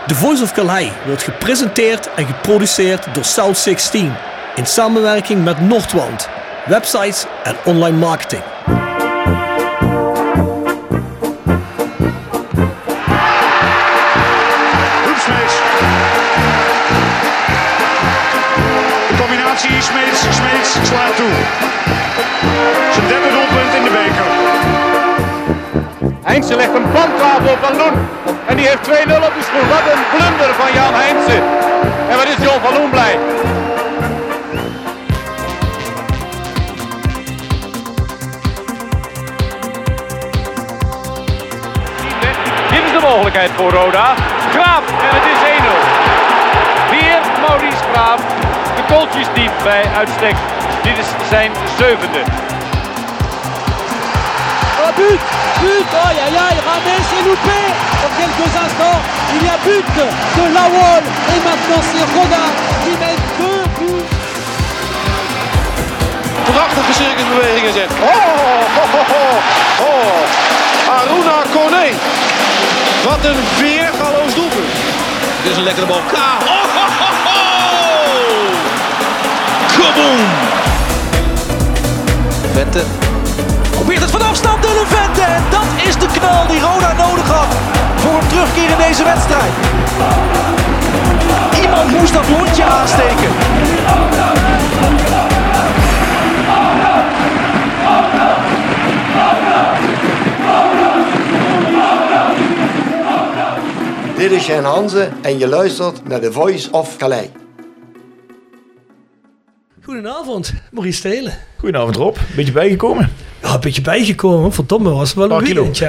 The Voice of Calais wordt gepresenteerd en geproduceerd door South 16 in samenwerking met Noordwand, websites en online marketing. Hoepsmeets. De combinatie Smeets slaat toe. Zijn derde doelpunt in de beker. Heinze legt een bandtafel op Van Loen. En die heeft 2-0 op de schoen. Wat een blunder van Jan Heinze. En wat is John van Loen blij. Dit is de mogelijkheid voor Roda. Graaf en het is 1-0. Weer Maurice Graaf. De goaltjesdief bij uitstek. Dit is zijn 7e. Oh, but, aïe aïe aïe, Rames est loupé. Dans quelques instants, il y a but de Lawol. Et maintenant c'est Roda qui met 2 buts. Prachtige circusbewegingen zet. Aruna Kone. Wat een weergaloos doelpunt. Dit is een lekkere bal. Kaboom! Vente probeert het van afstand, Dylan Vente. En dat is de knal die Roda nodig had voor een terugkeer in deze wedstrijd. Iemand moest dat lontje aansteken. Dit is Jan Hanze en je luistert naar The Voice of Calais. Goedenavond, Maurice Stelen. Goedenavond Rob, beetje bijgekomen? Ja, een beetje bijgekomen, verdomme, was het wel een weekendje, hè?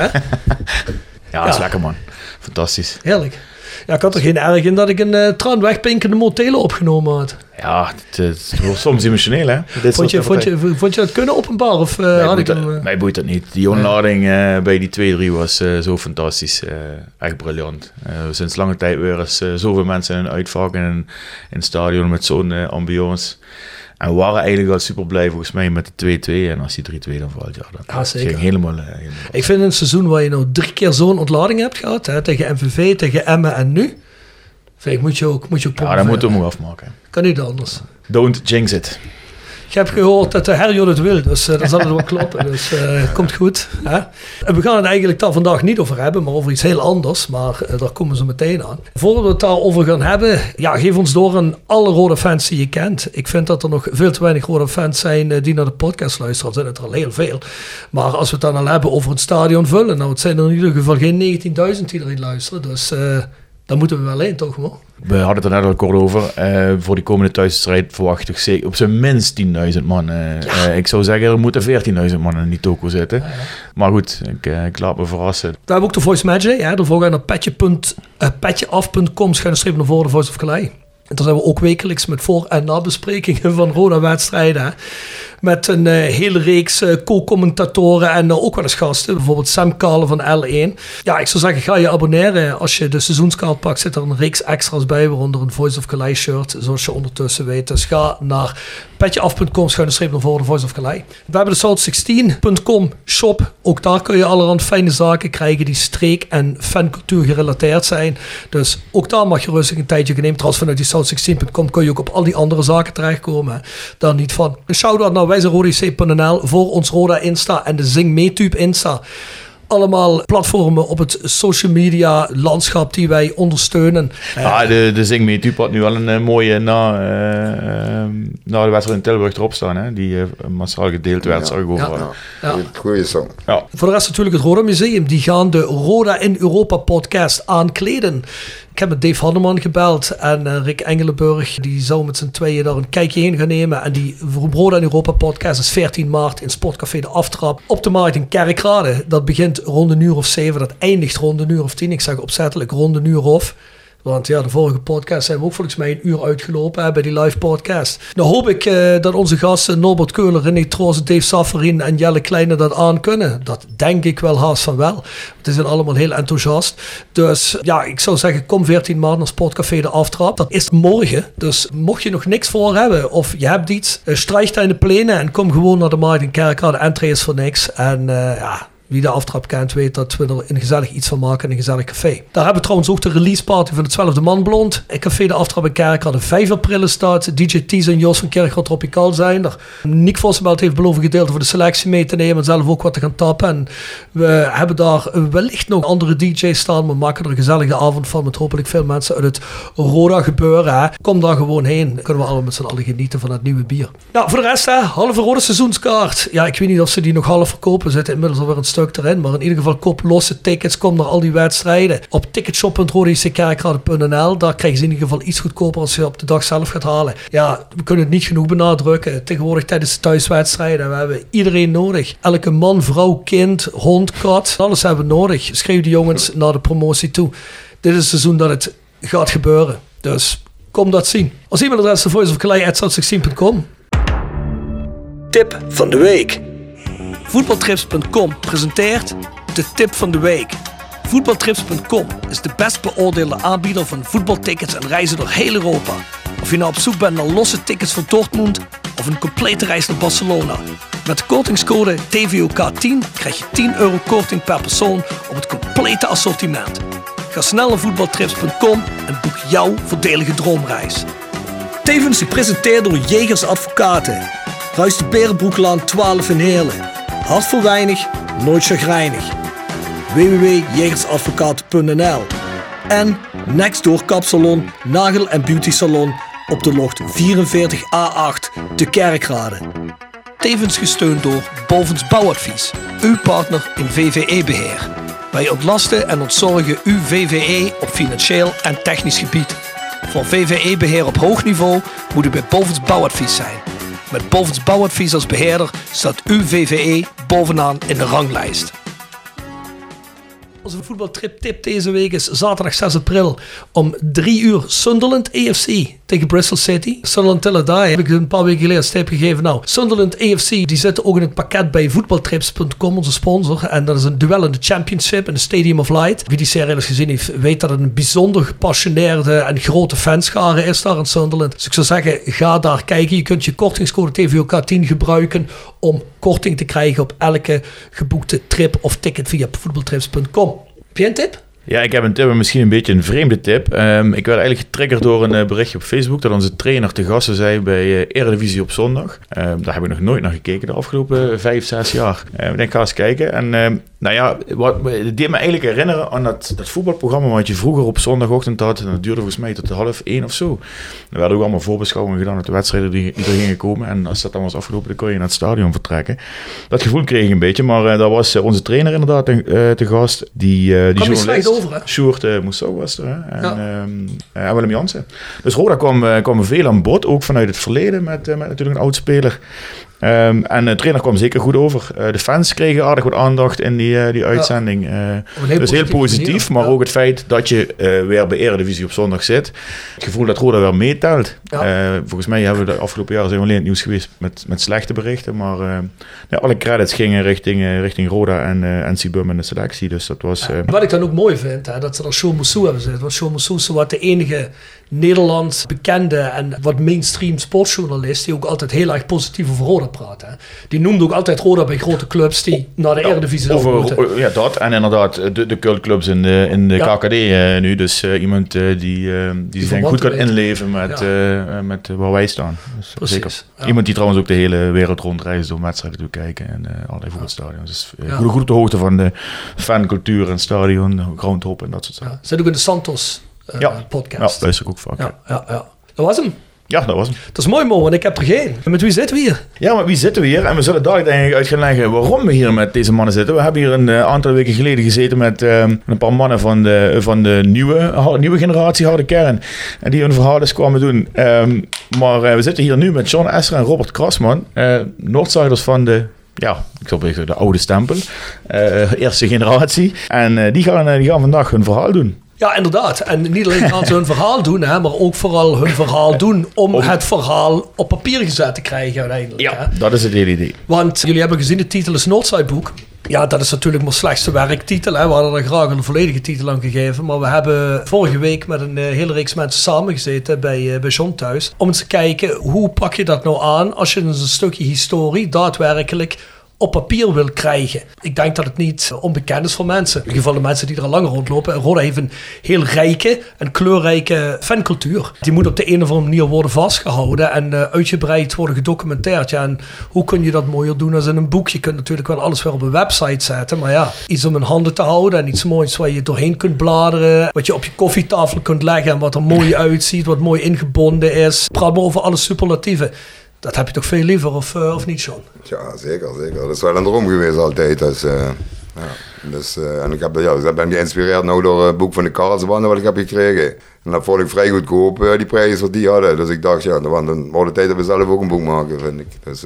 Ja, dat is lekker man. Fantastisch. Heerlijk. Ja, ik had er geen erg in dat ik een traan wegpinkende motelen opgenomen had. Ja, het wordt soms emotioneel, hè? Vond je dat kunnen openbaar? Of had ik hem... Mij boeit dat niet. Die onlading bij die 2-3 was zo fantastisch. Echt briljant. Sinds lange tijd weer eens zoveel mensen in een uitvak in het stadion met zo'n ambiance. En we waren eigenlijk al super blij volgens mij met de 2-2. En als die 3-2 dan valt, ja, dan zeker. ging helemaal. Ik vind een seizoen waar je nou 3 keer zo'n ontlading hebt gehad, hè, tegen MVV, tegen Emmen en nu, vind ik, moet je ook ja, dat moeten we hem afmaken. Kan niet anders. Don't jinx it. Ik heb gehoord dat de Herjot het wil, dus dat zal het wel kloppen. Dus komt goed. Hè? En we gaan het eigenlijk daar vandaag niet over hebben, maar over iets heel anders. Maar daar komen ze meteen aan. Voordat we het daarover gaan hebben, ja, geef ons door aan alle Roda fans die je kent. Ik vind dat er nog veel te weinig Roda fans zijn die naar de podcast luisteren. Er zijn het er al heel veel. Maar als we het dan al hebben over het stadion vullen, nou, het zijn er in ieder geval geen 19.000 die erin luisteren. Dus daar moeten we wel heen, toch wel? We hadden het er net al kort over. Voor die komende thuisstrijd verwacht ik zeker op zijn minst 10.000 man. Ik zou zeggen, er moeten 14.000 man in die toko zitten. Ja. Maar goed, ik laat me verrassen. We hebben ook de Voice Magic. Ja, daarvoor ga je naar petjeaf.com/naar de Voice of Calais. En daar zijn we ook wekelijks met voor- en nabesprekingen van Roda-wedstrijden. Met een hele reeks co-commentatoren en ook wel eens gasten. Bijvoorbeeld Sam Kale van L1. Ja, ik zou zeggen, ga je abonneren. Als je de seizoenskaart pakt, zit er een reeks extra's bij. Waaronder een Voice of Calais shirt, zoals je ondertussen weet. Dus ga naar petjeaf.com/naar de Voice of Calais. We hebben de South16.com shop. Ook daar kun je allerhand fijne zaken krijgen die streek- en fancultuur gerelateerd zijn. Dus ook daar mag je rustig een tijdje nemen. Trouwens, vanuit die South16.com kun je ook op al die andere zaken terechtkomen. Daar niet van. Een shout-out naar wijzerodec.nl voor ons Roda Insta en de Zing Meetube Insta. Allemaal platformen op het social media landschap die wij ondersteunen. De Zing Meetube had nu wel een mooie na de wedstrijd in Tilburg erop staan. Hè? Die massaal gedeeld werd. Goeie song. Ja. Voor de rest natuurlijk het Roda Museum. Die gaan de Roda in Europa podcast aankleden. Ik heb met Dave Hanneman gebeld en Rick Engelenburg, die zou met z'n tweeën daar een kijkje heen gaan nemen. En die Roda in Europa podcast is 14 maart in Sportcafé De Aftrap op de markt in Kerkrade. Dat begint rond een uur of 7, dat eindigt rond een uur of 10. Ik zeg opzettelijk rond een uur of. Want ja, de vorige podcast zijn we ook volgens mij een uur uitgelopen bij die live podcast. Nou hoop ik dat onze gasten Norbert Keuler, René Troos, Dave Safferin en Jelle Kleine dat aan kunnen. Dat denk ik wel haast van wel. Die zijn allemaal heel enthousiast. Dus ja, ik zou zeggen, kom 14 maart naar Sportcafé De Aftrap. Dat is morgen. Dus mocht je nog niks voor hebben of je hebt iets, strijg daar in de plenen en kom gewoon naar de markt in Kerkrade. Entree is voor niks. En Wie de aftrap kent weet dat we er een gezellig iets van maken in een gezellig café. Daar hebben we trouwens ook de release party van het 12e Man Blond. In café De Aftrap in Kerkrade 5 april staat. DJ Tees en Jos van Kerkrade Tropical zijn er. Nick Vossenbelt heeft beloofd gedeelte voor de selectie mee te nemen en zelf ook wat te gaan tappen. En we hebben daar wellicht nog andere DJ's staan. We maken er een gezellige avond van met hopelijk veel mensen uit het Roda gebeuren. Hè. Kom daar gewoon heen. Dan kunnen we allemaal met z'n allen genieten van het nieuwe bier. Nou, voor de rest, halve Roda seizoenskaart. Ja, ik weet niet of ze die nog half verkopen. We zitten inmiddels alweer een stuk erin. Maar in ieder geval koop losse tickets. Kom naar al die wedstrijden. Op ticketshop.rodaickkerkrade.nl. Daar krijg je in ieder geval iets goedkoper als je op de dag zelf gaat halen. Ja, we kunnen het niet genoeg benadrukken. Tegenwoordig tijdens de thuiswedstrijden. We hebben iedereen nodig. Elke man, vrouw, kind, hond, kat. Alles hebben we nodig. Schreeuw de jongens naar de promotie toe. Dit is het seizoen dat het gaat gebeuren. Dus kom dat zien. Als e-mailadres de voiceofcalais@south16.com. Tip van de week. Voetbaltrips.com presenteert de tip van de week. Voetbaltrips.com is de best beoordeelde aanbieder van voetbaltickets en reizen door heel Europa. Of je nou op zoek bent naar losse tickets voor Dortmund of een complete reis naar Barcelona. Met de kortingscode TVOK10 krijg je €10 korting per persoon op het complete assortiment. Ga snel naar voetbaltrips.com en boek jouw voordelige droomreis. Tevens gepresenteerd door Jegers Advocaten. Huis de Berenbroeklaan 12 in Heerlen. Hart voor weinig, nooit chagrijnig. www.jegersadvocaten.nl. En Nextdoor Kapsalon, Nagel en Beauty Salon op de locht 44A8 te Kerkrade. Tevens gesteund door Bovens Bouwadvies, uw partner in VVE-beheer. Wij ontlasten en ontzorgen uw VVE op financieel en technisch gebied. Voor VVE-beheer op hoog niveau moet u bij Bovens Bouwadvies zijn. Met Bovens Bouwadvies als beheerder staat uw VVE bovenaan in de ranglijst. Onze voetbaltrip-tip deze week is zaterdag 6 april om 3 uur Sunderland AFC tegen Bristol City. Sunderland Till I Die heb ik een paar weken geleden als tip gegeven. Nou, Sunderland AFC die zitten ook in het pakket bij voetbaltrips.com, onze sponsor. En dat is een duel in de Championship in de Stadium of Light. Wie die serie al eens gezien heeft, weet dat het een bijzonder gepassioneerde en grote fanschare is daar in Sunderland. Dus ik zou zeggen, ga daar kijken. Je kunt je kortingscode TVOK10 gebruiken om korting te krijgen op elke geboekte trip of ticket via voetbaltrips.com. Heb je een tip? Ja, ik heb een tip, misschien een beetje een vreemde tip. Ik werd eigenlijk getriggerd door een berichtje op Facebook dat onze trainer te gast zei bij Eredivisie op zondag. Daar heb ik nog nooit naar gekeken de afgelopen 5-6 jaar. Ik denk, ga eens kijken. En het deed me eigenlijk herinneren aan dat voetbalprogramma wat je vroeger op zondagochtend had. En dat duurde volgens mij tot 12:30 of zo. Er werden ook allemaal voorbeschouwingen gedaan uit de wedstrijden die er gingen komen. En als dat dan was afgelopen, dan kon je naar het stadion vertrekken. Dat gevoel kreeg ik een beetje, maar daar was onze trainer inderdaad te gast. Die journalist. Sjoerd Moussou was er. En Willem Jansen. Dus Roda kwam veel aan bod, ook vanuit het verleden met natuurlijk een oud-speler. En de trainer kwam zeker goed over. De fans kregen aardig wat aandacht in die uitzending. Dus heel positief, maar ook het feit dat je weer bij Eredivisie op zondag zit. Het gevoel dat Roda weer meetelt. Volgens mij hebben we de afgelopen jaren zijn we alleen in het nieuws geweest met slechte berichten. Maar alle credits gingen richting Roda en Sibum in de selectie. Dus dat was... Wat ik dan ook mooi vind, dat ze er Sjoerd Moussou hebben gezet. Want Sjoerd Moussou is wat de enige Nederlands bekende en wat mainstream sportjournalist die ook altijd heel erg positief over Roda praat. Hè. Die noemde ook altijd Roda bij grote clubs die naar de Eredivisie moeten. Ja, dat. En inderdaad de cultclubs in de KKD nu. Dus iemand die zich goed kan inleven met waar wij staan. Dus precies. Zeker. Ja. Iemand die trouwens ook de hele wereld rondreist om wedstrijden te kijken en allerlei voetbalstadions. Dus goed op de hoogte van de fancultuur en stadion, groundhop en dat soort zaken. Zit ook in de Santos podcast. Ja, luister ik ook vaak. Ja. Dat was hem. Ja, dat was hem. Dat is mooi, Mo, want ik heb er geen. En met wie zitten we hier? Ja, met wie zitten we hier? En we zullen dadelijk denk ik uit gaan leggen waarom we hier met deze mannen zitten. We hebben hier een aantal weken geleden gezeten met een paar mannen van de nieuwe generatie harde kern. En die hun verhaal eens kwamen doen. Maar we zitten hier nu met John Esser en Robert Krasman. Noordzuiders van de... Ja, ik zou zeggen de oude stempel. Eerste generatie. En die gaan vandaag hun verhaal doen. Ja, inderdaad. En niet alleen gaan ze hun verhaal doen, maar ook vooral hun verhaal doen om het verhaal op papier gezet te krijgen uiteindelijk. Ja, dat is het hele idee. Want jullie hebben gezien, de titel is Noordzijboek. Ja, dat is natuurlijk maar slechtste werktitel. Hè. We hadden er graag een volledige titel aan gegeven. Maar we hebben vorige week met een hele reeks mensen samengezeten bij John thuis. Om eens te kijken, hoe pak je dat nou aan als je een stukje historie daadwerkelijk op papier wil krijgen. Ik denk dat het niet onbekend is voor mensen. In ieder geval de mensen die er al langer rondlopen. Roda heeft een heel rijke en kleurrijke fancultuur. Die moet op de een of andere manier worden vastgehouden en uitgebreid worden gedocumenteerd. Ja, en hoe kun je dat mooier doen als in een boek? Je kunt natuurlijk wel alles weer op een website zetten, maar ja, iets om in handen te houden en iets moois waar je doorheen kunt bladeren, wat je op je koffietafel kunt leggen en wat er mooi uitziet, wat mooi ingebonden is. Praat maar over alle superlatieven. Dat heb je toch veel liever, of niet, John? Ja, zeker. Dat is wel een droom geweest altijd. Dus, en ik ben geïnspireerd nou door het boek van de Karlsbanden wat ik heb gekregen. En dat vond ik vrij goedkoop, die prijzen wat die hadden. Dus ik dacht, dan wordt het tijd dat we zelf ook een boek maken, vind ik. Dus,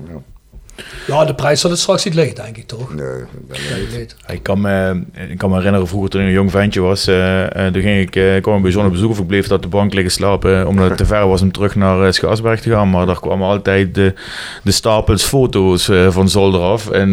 Ja, de prijs zal het straks niet liggen, denk ik, toch? Nee, dat niet. Ik kan me herinneren, vroeger toen ik een jong ventje was, toen kwam ik bij John op bezoek of ik bleef op de bank liggen slapen, omdat het te ver was om terug naar Schaarsberg te gaan. Maar daar kwamen altijd de stapels foto's van zolder af. En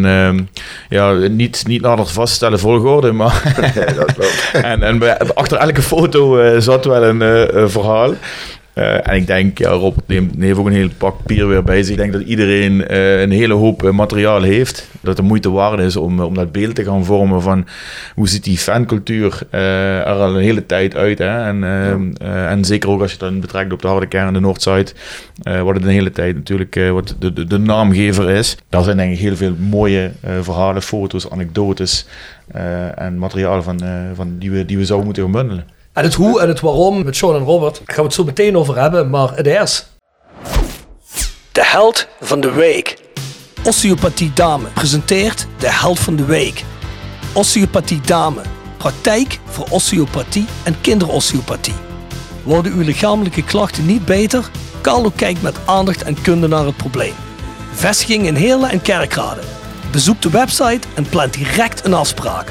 niet nader vaststellen volgorde, maar dat klopt. en achter elke foto zat wel een verhaal. En ik denk, Robert heeft ook een heel pak papier weer bij zich. Ik denk dat iedereen een hele hoop materiaal heeft. Dat het moeite waard is om dat beeld te gaan vormen van hoe ziet die fancultuur er al een hele tijd uit. Hè? En zeker ook als je het dan betrekt op de harde kern de Noordside. Wat het een hele tijd natuurlijk wat de naamgever is. Daar zijn denk ik heel veel mooie verhalen, foto's, anekdotes en materiaal van die we zouden moeten gaan bundelen. En het hoe en het waarom met John en Robert gaan we het zo meteen over hebben, maar het eerst. De held van de week. Osteopathie Dame presenteert de held van de week. Osteopathie Dame. Praktijk voor osteopathie en kinderosteopathie. Worden uw lichamelijke klachten niet beter? Carlo kijkt met aandacht en kunde naar het probleem. Vestiging in Heerlen en Kerkrade. Bezoek de website en plan direct een afspraak.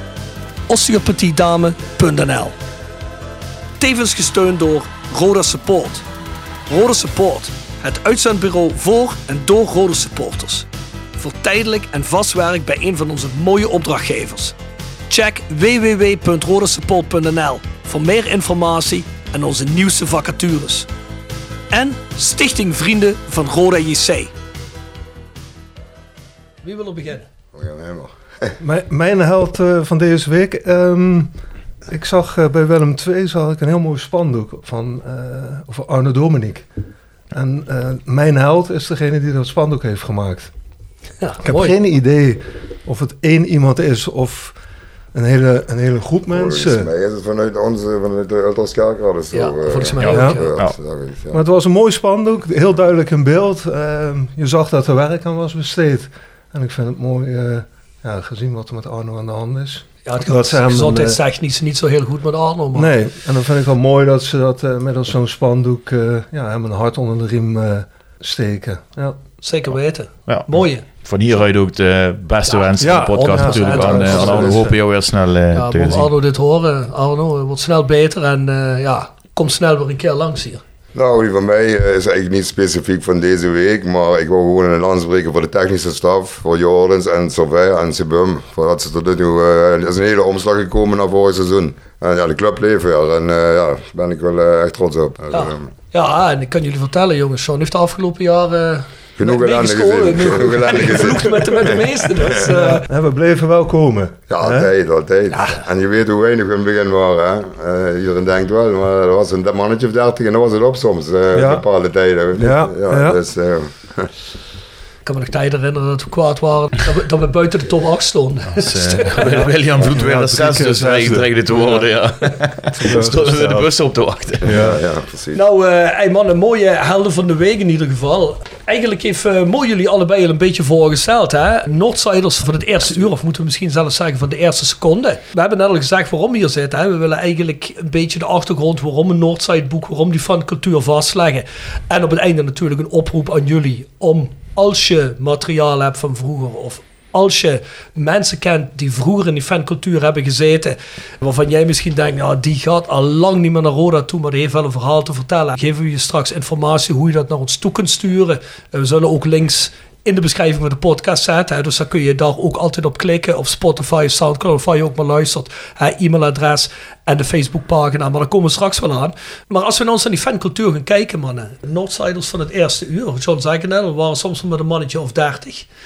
osteopathiedame.nl. Tevens gesteund door Roda Support. Roda Support, het uitzendbureau voor en door Roda supporters. Voor tijdelijk en vast werk bij een van onze mooie opdrachtgevers. Check www.rodasupport.nl voor meer informatie en onze nieuwste vacatures. En Stichting Vrienden van Roda JC. Wie wil er beginnen? Mijn held van deze week. Ik zag bij Willem II een heel mooi spandoek over Arno Dominiek. En mijn held is degene die dat spandoek heeft gemaakt. Ja, ik heb geen idee of het één iemand is of een hele groep mensen. Volgens mij is het vanuit de Ultraskerkrade. Ja, volgens mij ook. Ja. Maar het was een mooi spandoek, heel duidelijk in beeld. Je zag dat er werk aan was besteed. En ik vind het mooi, gezien wat er met Arno aan de hand is. Ja, het gaat gezondheidstechnisch niet zo heel goed met Arno. Maar... Nee, en dan vind ik wel mooi dat ze dat middels zo'n spandoek hem een hart onder de riem steken. Ja. Zeker weten. Ja. Mooie. Van hieruit ook de beste wensen van de podcast natuurlijk aan Arno. We hopen jou weer snel te zien. Mocht Arno dit horen, Arno wordt snel beter en komt snel weer een keer langs hier. Nou, die van mij is eigenlijk niet specifiek van deze week, maar ik wil gewoon een lans breken voor de technische staf, voor Jordens en Sauvé en Sebum. Voordat ze tot nu toe, er is een hele omslag gekomen naar vorig seizoen. En de club leeft weer en daar ben ik wel echt trots op. En ik kan jullie vertellen jongens, John heeft de afgelopen jaren... Genoeg ellende gezien. Vloekt met de meesten. Dus, we bleven wel komen. Ja, altijd. Ja. En je weet hoe weinig we in het begin waren. Hè? Iedereen denkt wel, maar er was een mannetje of 30 en dan was het op soms. Bepaalde tijden. Dus, ik kan me nog tijden herinneren dat we kwaad waren. Dat we buiten de top 8 stonden. William Vloed weer 6, dus dreigde te worden. Ja. Stonden we de bus op te wachten. Ja, precies. Nou, mannen, mooie helden van de week in ieder geval. Eigenlijk heeft Mo jullie allebei al een beetje voorgesteld. Hè? Noordsiders van het eerste uur, of moeten we misschien zelfs zeggen van de eerste seconde. We hebben net al gezegd waarom we hier zitten. Hè? We willen eigenlijk een beetje de achtergrond, waarom een Noordside boek, waarom die fancultuur vastleggen. En op het einde natuurlijk een oproep aan jullie om, als je materiaal hebt van vroeger of als je mensen kent die vroeger in die fancultuur hebben gezeten, waarvan jij misschien denkt, die gaat al lang niet meer naar Roda toe, maar die heeft wel een verhaal te vertellen. Geven we je straks informatie hoe je dat naar ons toe kunt sturen. We zullen ook links in de beschrijving van de podcast zetten. Dus dan kun je daar ook altijd op klikken. Op Spotify, Soundcloud, of waar je ook maar luistert. E-mailadres en de Facebookpagina. Maar daar komen we straks wel aan. Maar als we naar die fancultuur gaan kijken, mannen. Noordsiders van het eerste uur. John zei het net, we waren soms met een mannetje of 30.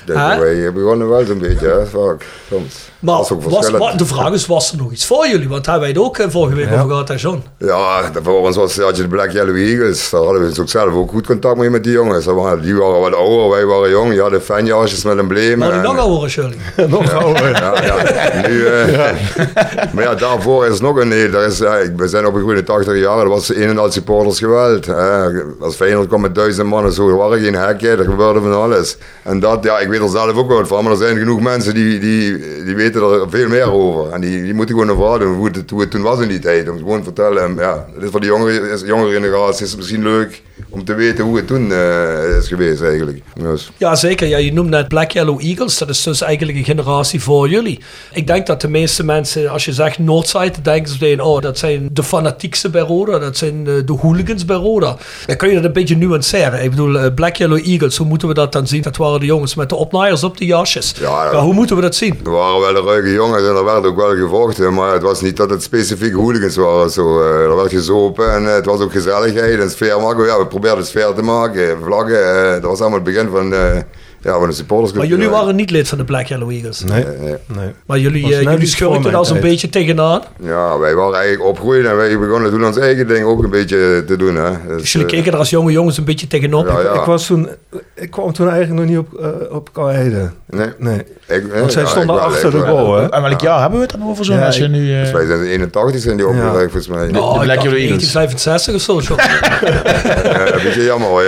Wij begonnen wel zo'n beetje, hè, vaak. Soms. Maar de vraag is, was er nog iets voor jullie? Want daar hebben wij het ook vorige week over gehad, hè John? Ja, voor ons had je de Black Yellow Eagles. Daar hadden we ook zelf ook goed contact mee met die jongens. Die waren wat ouder, wij waren jong. Die hadden fanjasjes met emblemen. Maar die nog ouder als jullie? Nog ouder. Nu, maar ja, daarvoor is het nog een nee. We zijn op een goede 80 jaar. Dat was een en al supporters geweld. Als Feyenoord kwam met 1000 man en zo, er waren geen hekken. Er gebeurde van alles. En dat, ja, ik weet er zelf ook wat van. Maar er zijn genoeg mensen die weten er veel meer over. En die moeten gewoon ervaren hoe het toen was in die tijd. Om gewoon te vertellen, ja, dit is voor de jongere generatie is het misschien leuk om te weten hoe het toen is geweest eigenlijk. Dus. Ja, zeker. Ja, je noemt net Black Yellow Eagles. Dat is dus eigenlijk een generatie voor jullie. Ik denk dat de meeste mensen, als je zegt Northside, denken ze meteen, oh, dat zijn de fanatiekste bij Roda. Dat zijn de hooligans bij Roda. Dan kun je dat een beetje nuanceren. Ik bedoel, Black Yellow Eagles, hoe moeten we dat dan zien? Dat waren de jongens met de opnaaiers op de jasjes. Ja, hoe moeten we dat zien? Er waren wel de ruige jongens en er werd ook wel gevochten, maar het was niet dat het specifiek hooligans waren. Zo, er werd gezopen en het was ook gezelligheid en sfeer maken. Ja, we probeerden sfeer te maken, vlaggen. Dat was allemaal het begin van de supporters. Maar jullie waren niet lid van de Black Yellow Eagles? Nee. Maar jullie schurkten als een beetje tegenaan? Ja, wij waren eigenlijk opgegroeid en wij begonnen toen ons eigen ding ook een beetje te doen. Hè. Dus jullie keken er als jonge jongens een beetje tegenop? Ja. Ik kwam toen eigenlijk nog niet op Kalheide. Nee. Want zij stonden achter de goal, hè? En welk jaar hebben we het dan over? Als je nu, dus wij zijn in 81 zijn die opgelegd volgens mij. De Black Yellow Eagles. 1965 of zo. Een beetje jammer hoor,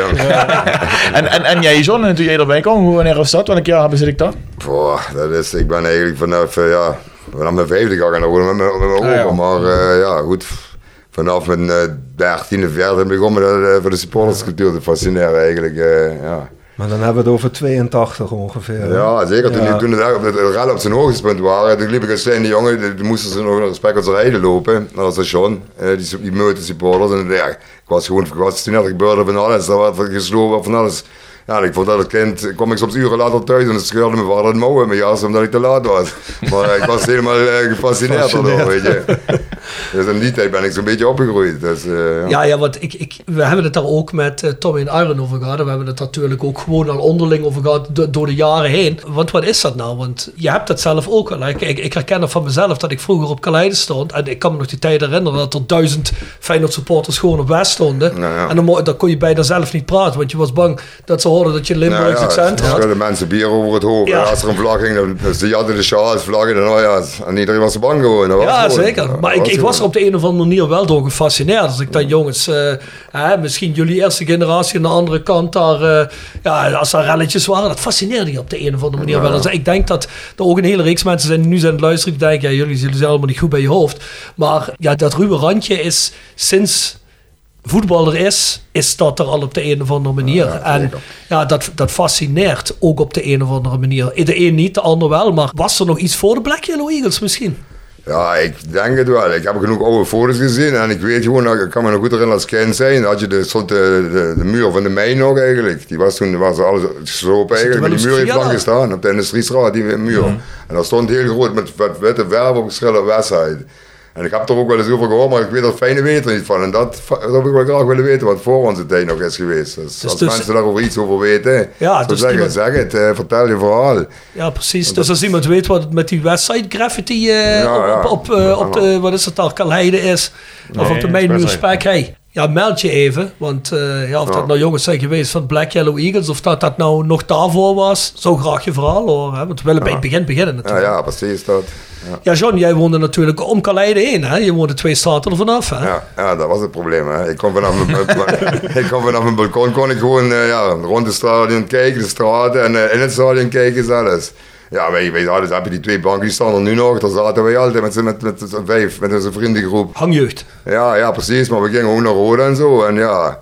En jij John, toen jij erbij kwam, wanneer was dat? Welk jaar hebben ze dat? Ik ben eigenlijk vanaf mijn 50 jaar gaan met mijn opa. Maar goed, vanaf mijn 13e, 14e begon me voor de supporterscultuur te fascineren eigenlijk. Maar dan hebben we het over 82 ongeveer. Ja, zeker. Toen de rellen op zijn hoogtepunt waren, toen liep ik als kleine jongen, toen moesten ze nog naar respect als rijden lopen, naar het station, die meute supporters. En ik was toen net gebeurde van alles, er werd geslopen van alles. Ja, ik vond dat het kind, kwam ik soms uren later thuis en het scheurde mijn vader het mouw in mijn jas omdat ik te laat was. Maar ik was helemaal gefascineerd door, weet je. Dus in die tijd ben ik zo'n beetje opgegroeid. Dus, ja, want we hebben het daar ook met Tommy en Iron over gehad. En we hebben het natuurlijk ook gewoon al onderling over gehad door de jaren heen. Want wat is dat nou? Want je hebt het zelf ook wel. Ik herken het van mezelf dat ik vroeger op Kalheide stond. En ik kan me nog die tijd herinneren dat er 1000 Feyenoord supporters gewoon op West stonden. Ja. En dan kon je bijna zelf niet praten. Want je was bang dat ze hoorden dat je Limburgs accent had. Er mensen bier over het hoofd. Ja. Als er een vlag ging, dan hadden de sjaals, vlaggen. En iedereen was bang gewoon. Ja, zeker. Maar ik was er op de een of andere manier wel door gefascineerd. Als ik dan jongens, misschien jullie eerste generatie aan de andere kant daar, als er relletjes waren, dat fascineerde je op de een of andere manier wel. Dus ik denk dat er ook een hele reeks mensen zijn die nu zijn aan het luisteren, die denken, jullie zijn allemaal niet goed bij je hoofd. Maar ja, dat ruwe randje is sinds voetbal er is dat er al op de een of andere manier. En ja, dat fascineert ook op de een of andere manier. De een niet, de ander wel. Maar was er nog iets voor de Black Yellow Eagles misschien? Ja, ik denk het wel. Ik heb genoeg oude foto's gezien en ik weet gewoon, ik kan me nog goed herinneren als kind zijn, had je de muur van de mijn nog eigenlijk. Die was alles geslopen eigenlijk, maar die muur heeft lang gestaan op de Industriestraat, die muur. En daar stond heel groot met witte verf op geschreven Westside. En ik heb er ook wel eens over gehoord, maar ik weet er fijne weten niet van. En dat heb ik wel graag willen weten wat voor onze tijd nog is geweest. Dus als mensen daarover iets over weten, zeg het, vertel je verhaal. Ja, precies. Dus als iemand weet wat het met die Westside graffiti op de, wat is het daar, Kalheide is, of op de mijnmuur Spek, ja, meld je even, want of dat nou jongens zijn geweest van Black Yellow Eagles, of dat nou nog daarvoor was, zou graag je verhaal horen, hè? Want we willen bij het begin beginnen natuurlijk. Ja, precies dat. Ja, John, jij woonde natuurlijk om Kalheide heen, hè? Je woonde 2 straten er vanaf, hè? Ja, dat was het probleem, hè. Ik kon vanaf mijn balkon gewoon rond het stadion kijken, de straten, en in het stadion kijken zelfs. Ja, wij hadden, heb je die 2 banken, die staan er nu nog. Daar zaten wij altijd met 5, met onze vriendengroep. Hangjeugd. Ja, precies. Maar we gingen ook naar Roda en zo. En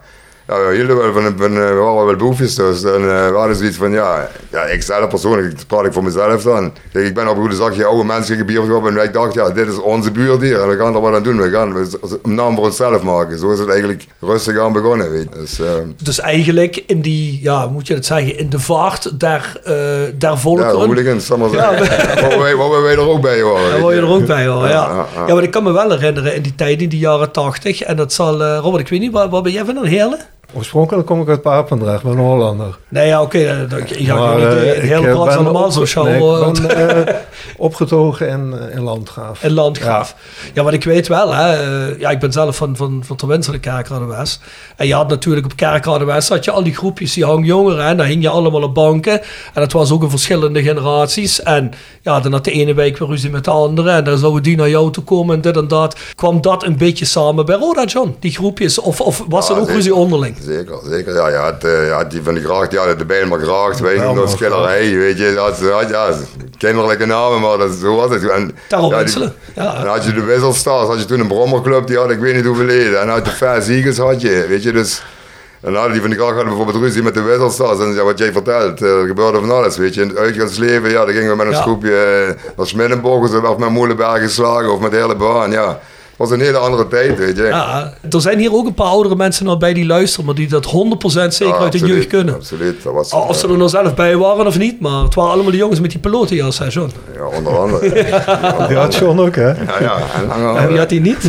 we hielden wel we waren wel boefjes dus. En we hadden zoiets van, ik zelf persoonlijk, dat praat ik voor mezelf dan. Kijk, ik ben op een goede zakje oude mensen gebierd en ik dacht, dit is onze buurt hier. En we gaan er wat aan doen. We gaan een naam voor onszelf maken. Zo is het eigenlijk rustig aan begonnen, weet je. Dus eigenlijk in die, moet je het zeggen, in de vaart der volkeren. Ja, hooligans, zal maar zeggen. Waar wij er ook bij horen. Daar word je er ook bij horen, ja. Maar ik kan me wel herinneren in die tijd, in die jaren 80. En dat zal, Robert, ik weet niet, waar ben jij van dan, Heerlen? Oorspronkelijk kom ik uit Papendrecht, ben een Hollander. Nee, ja, oké. Je had niet de hele plaats allemaal zo show. Ik ben opgetogen in Landgraaf. In Landgraaf. Ja, wat ik weet wel, hè. Ik ben zelf van Ter Winsel, de Kerkrade-West. En je had natuurlijk op Kerkrade-West had je al die groepjes, die hangjongeren. En daar hing je allemaal op banken. En dat was ook in verschillende generaties. En ja, dan had de ene week weer ruzie met de andere. En dan zouden die naar jou toe komen en dit en dat. Kwam dat een beetje samen bij Roda, John? Die groepjes? Of was er ook ruzie onderling? Zeker. Ja, die van die gracht, die hadden de Bijlmer gracht, wij noemen dat schillerij, weet je. Dat had kinderlijke namen, maar zo was het. En Ter Winselen. Ja. En had je de Wisselstars, had je toen een Brommerclub, die had ik weet niet hoeveel leden. En had de Fast Eagles had je, weet je, dus... En hadden die van die gracht hadden bijvoorbeeld ruzie met de Wisselstars. En ja, wat jij vertelt, er gebeurde van alles, weet je. In het uitgaansleven, ja, dan gingen we met een groepje naar Smiddenborg, of met Moelenberg geslagen, of met de hele baan, ja. Het was een hele andere tijd, weet je. Ja, er zijn hier ook een paar oudere mensen nog bij die luisteren, maar die dat 100% zeker uit de jeugd kunnen. Absoluut. Dat was, of ze er nou zelf bij waren of niet, maar het waren allemaal de jongens met die pilotenjas, hè John? Ja, onder andere. Die had John ook, hè? Ja. En wie had die niet?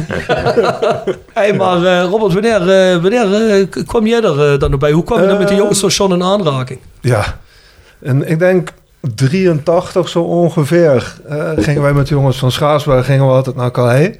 Maar Robert, wanneer kwam jij er dan nog bij? Hoe kwam je dan met die jongens zoals John in aanraking? Ja, en ik denk 83 zo ongeveer gingen wij met de jongens van Schaarsberg gingen we altijd naar Calais.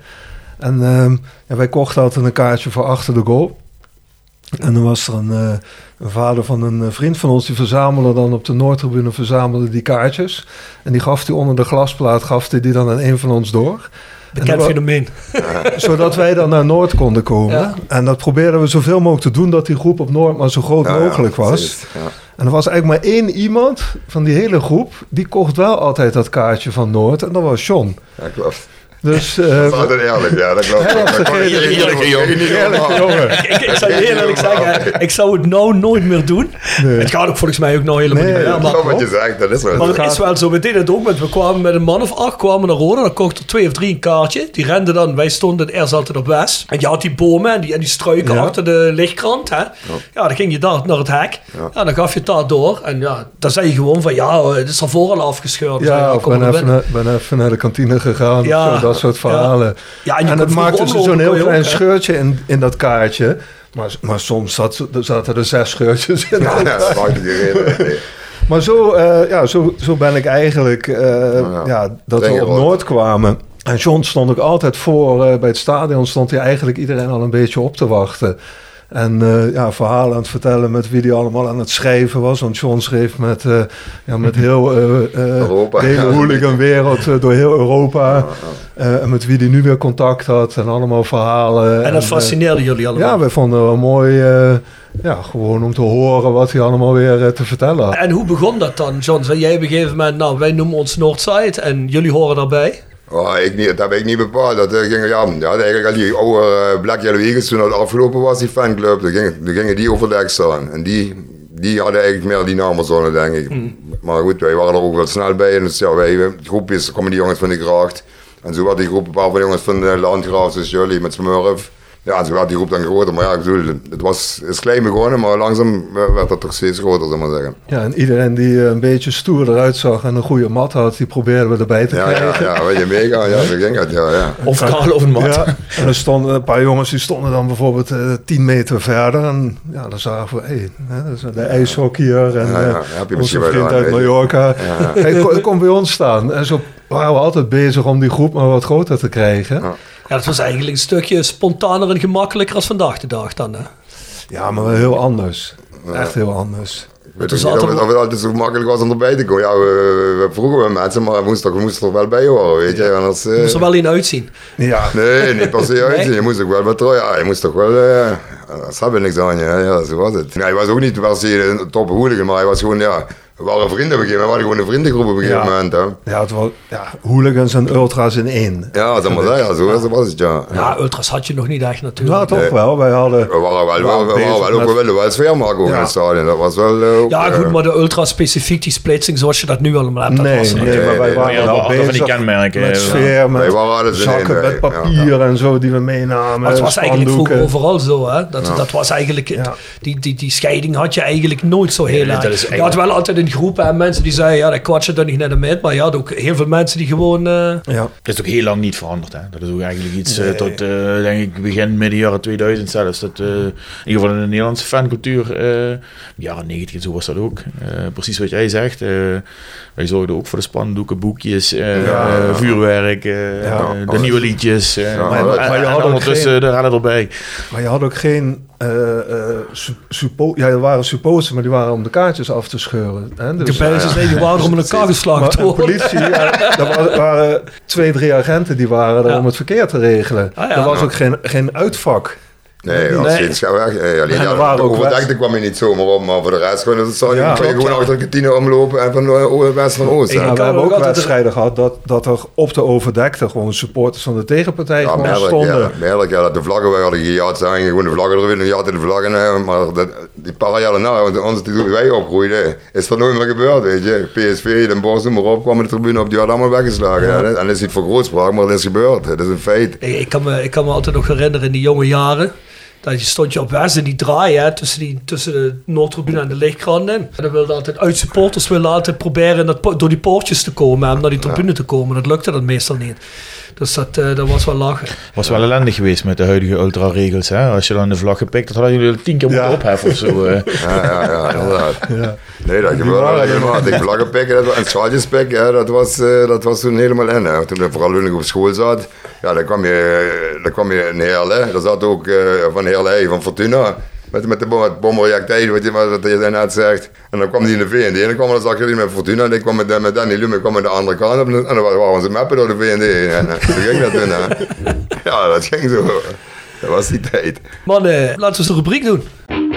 En wij kochten altijd een kaartje voor achter de goal. En dan was er een vader van een vriend van ons, die verzamelde dan op de Noordtribune die kaartjes. En die gaf hij onder de glasplaat, die dan aan een van ons door. Bekend fenomeen. Zodat wij dan naar Noord konden komen. Ja. En dat probeerden we zoveel mogelijk te doen, dat die groep op Noord maar zo groot mogelijk was. Ja. En er was eigenlijk maar één iemand van die hele groep, die kocht wel altijd dat kaartje van Noord. En dat was John. Ja, klopt. Dus, dat is altijd eerlijk, ja, dat klopt. Eerlijke jongen. Ik zou je heel eerlijk zeggen, ik zou het nou nooit meer doen. Nee. Het gaat ook volgens mij ook nou helemaal niet meer. Ja, maar wat je zegt, dat is wel maar het is wel zo, we deden het ook, we kwamen met een man of 8, kwamen naar Roda, dan kochten er 2 of 3 een kaartje. Die renden dan, wij stonden eerst altijd op West. En je had die bomen en die struiken achter de lichtkrant. Hè? Ja, dan ging je daar naar het hek. Ja, dan gaf je het daar door. En ja, dan zei je gewoon van, het is daarvoor al afgescheurd. Ja, of ben even naar de kantine gegaan. Ja. Dat soort verhalen. Ja, en het maakte zo'n heel klein scheurtje in dat kaartje. Maar soms zaten er 6 scheurtjes in. Ja, dat maakt niet reden. Maar zo ben ik eigenlijk dat we op Noord kwamen. En John stond ook altijd voor, bij het stadion stond hij eigenlijk iedereen al een beetje op te wachten. En verhalen aan het vertellen met wie die allemaal aan het schrijven was. Want John schreef met heel de hele hooliganwereld door heel Europa. En met wie die nu weer contact had. En allemaal verhalen. En dat fascineerde jullie allemaal? Ja, wij vonden het wel mooi. Gewoon om te horen wat hij allemaal weer te vertellen had. En hoe begon dat dan, John? Zei jij op een gegeven moment, wij noemen ons Northside en jullie horen daarbij? Oh, dat heb ik niet bepaald. Dat ging, eigenlijk al die oude Black Yellow Eagles, toen het afgelopen was, die fanclub, dan gingen die over dek staan. En die hadden eigenlijk meer die namen, denk ik. Maar goed, wij waren er ook wel snel bij. En dus, groepjes, komen die jongens van de gracht. En zo werd die groep, een paar van de jongens van de Landgraaf, zoals jullie, met Smurf. Ja, en zo werd die groep dan groter. Maar ja, ik bedoel, het is klein begonnen, maar langzaam werd het toch steeds groter, zal ik maar zeggen. Ja, en iedereen die een beetje stoer eruit zag en een goede mat had, die probeerden we erbij te krijgen. Ja, weet je, meegaan, zo ging het, ja. Of Karel of een mat. Ja, en er stonden een paar jongens, die stonden dan bijvoorbeeld 10 meter verder. En ja, dan zagen we, dat is de ijshockeyer en onze vriend uit Mallorca. Hij kon bij ons staan. En zo waren we altijd bezig om die groep maar wat groter te krijgen. Ja, dat was eigenlijk een stukje spontaner en gemakkelijker als vandaag de dag dan, hè? Ja, maar wel heel anders. Echt heel anders. Ik weet niet of het altijd zo makkelijk was om erbij te komen. Ja, we vroegen we mensen, maar we moesten er wel bij horen, weet je. Anders, je moest er wel in uitzien. Ja. Nee, niet per se uitzien. Je moest ook wel betrouwen. Ja, je moest toch wel... dat hebben niks aan je. Ja, zo was het. Nee, hij was ook niet per se een top hooligan, maar hij was gewoon, we waren vrienden op een gegeven moment. We hadden gewoon een vriendengroep op een gegeven moment. Hè. Ja, het was hooligans en ultras in één. Ja, dat moet zeggen. Zo was het, ja. Ja, ultras had je nog niet echt natuurlijk. Ja, toch wel. Wij hadden... We wilden wel sfeer maken ook in het stadion. Dat was wel... goed, maar de ultras specifiek, die splitsing zoals je dat nu allemaal hebt. Nee, maar wij waren wel bezig van die kenmerken. Met sfeer, met zakken met papier en zo die we meenamen. Maar het was eigenlijk vroeger overal zo, hè. Dat was eigenlijk... Die scheiding had je eigenlijk nooit zo heel erg. Je had wel altijd in groepen en mensen die zeiden, ja, dat kwatsch je dan niet net met. Maar je had ook heel veel mensen die gewoon... Dat is ook heel lang niet veranderd. Hè? Dat is ook eigenlijk iets tot, denk ik, begin midden jaren 2000 zelfs. Dat, in ieder geval in de Nederlandse fancultuur, jaren 90 en zo was dat ook. Precies wat jij zegt. Wij zorgden ook voor de spandoeken, boekjes, vuurwerk, de nieuwe liedjes. Maar je had ondertussen de raden erbij. Maar je had ook geen... er waren supporters, maar die waren om de kaartjes af te scheuren. Hè? Dus, die waren om in elkaar geslagen te worden. Politie, er waren 2-3 agenten die waren er om het verkeer te regelen. Er was ook geen uitvak. Nee, de overdekte kwam je niet zomaar op, maar voor de rest kon je gewoon achter de kantine omlopen en van west van oost. We hebben ook wedstrijden gehad dat er op de overdekte gewoon supporters van de tegenpartij stonden. Dat de vlaggen wij hadden gejat zijn, gewoon de vlaggen erin en jatten de vlaggen. Maar die paar jaren na, want toen wij opgroeiden, is dat nooit meer gebeurd, weet je. PSV, Den Bosch, maar op, kwamen de tribune op, die hadden allemaal weggeslagen. Ja. En dat is niet voor grootspraak, maar dat is gebeurd. Dat is een feit. Ik kan me altijd nog herinneren in die jonge jaren. Dat stond je op West in die draai, hè, tussen de Noordtribune en de lichtkrant in. En dan wilden altijd uitsupporters proberen door die poortjes te komen en naar die tribune te komen. Dat lukte dan meestal niet. Dus dat was wel lachen. Was wel ellendig geweest met de huidige ultra-regels. Hè? Als je dan de vlag gepikt had, hadden jullie 10 keer moeten opheffen of zo. Ja, inderdaad. Ja. Nee, dat gebeurde helemaal. Die vlaggen pikken en schaaltjes pikken, dat was toen helemaal in. Hè. Toen ik vooral op school zat, dan kwam je in Heerlen. Daar zat ook van Heerlen, van Fortuna. Met de bomberreactijl, wat je net zegt. En dan kwam die in de VND. En dan kwam zag je die met Fortuna. En ik kwam met Danny Lume, kwam de andere kant op. En dan waren onze mappen door de VND. En zo ging dat toen. Ja, dat ging zo. Dat was die tijd. Mannen, laten we eens de rubriek doen.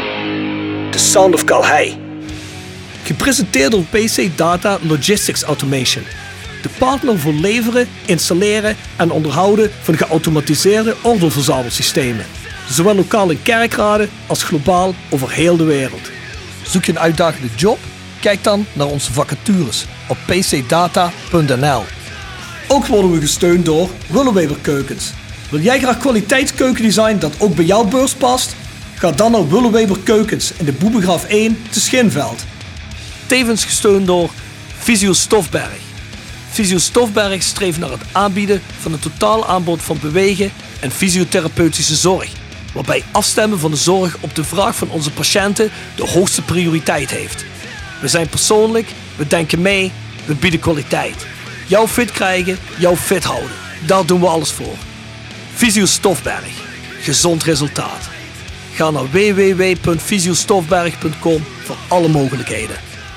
The Sound of Calhei. Gepresenteerd door PC Data Logistics Automation. De partner voor leveren, installeren en onderhouden van geautomatiseerde ordeelverzamelsystemen. Zowel lokaal in kerkraden als globaal over heel de wereld. Zoek je een uitdagende job? Kijk dan naar onze vacatures op pcdata.nl. Ook worden we gesteund door Willeweber Keukens. Wil jij graag kwaliteitskeukendesign dat ook bij jouw beurs past? Ga dan naar Willeweber Keukens in de Boebegraaf 1 te Schinveld. Tevens gesteund door Visio Stofberg. Visio Stofberg streeft naar het aanbieden van een totaal aanbod van bewegen en fysiotherapeutische zorg, waarbij afstemmen van de zorg op de vraag van onze patiënten de hoogste prioriteit heeft. We zijn persoonlijk, we denken mee, we bieden kwaliteit. Jou fit krijgen, jou fit houden. Daar doen we alles voor. Visio Stofberg. Gezond resultaat. Ga naar www.visiostofberg.com voor alle mogelijkheden.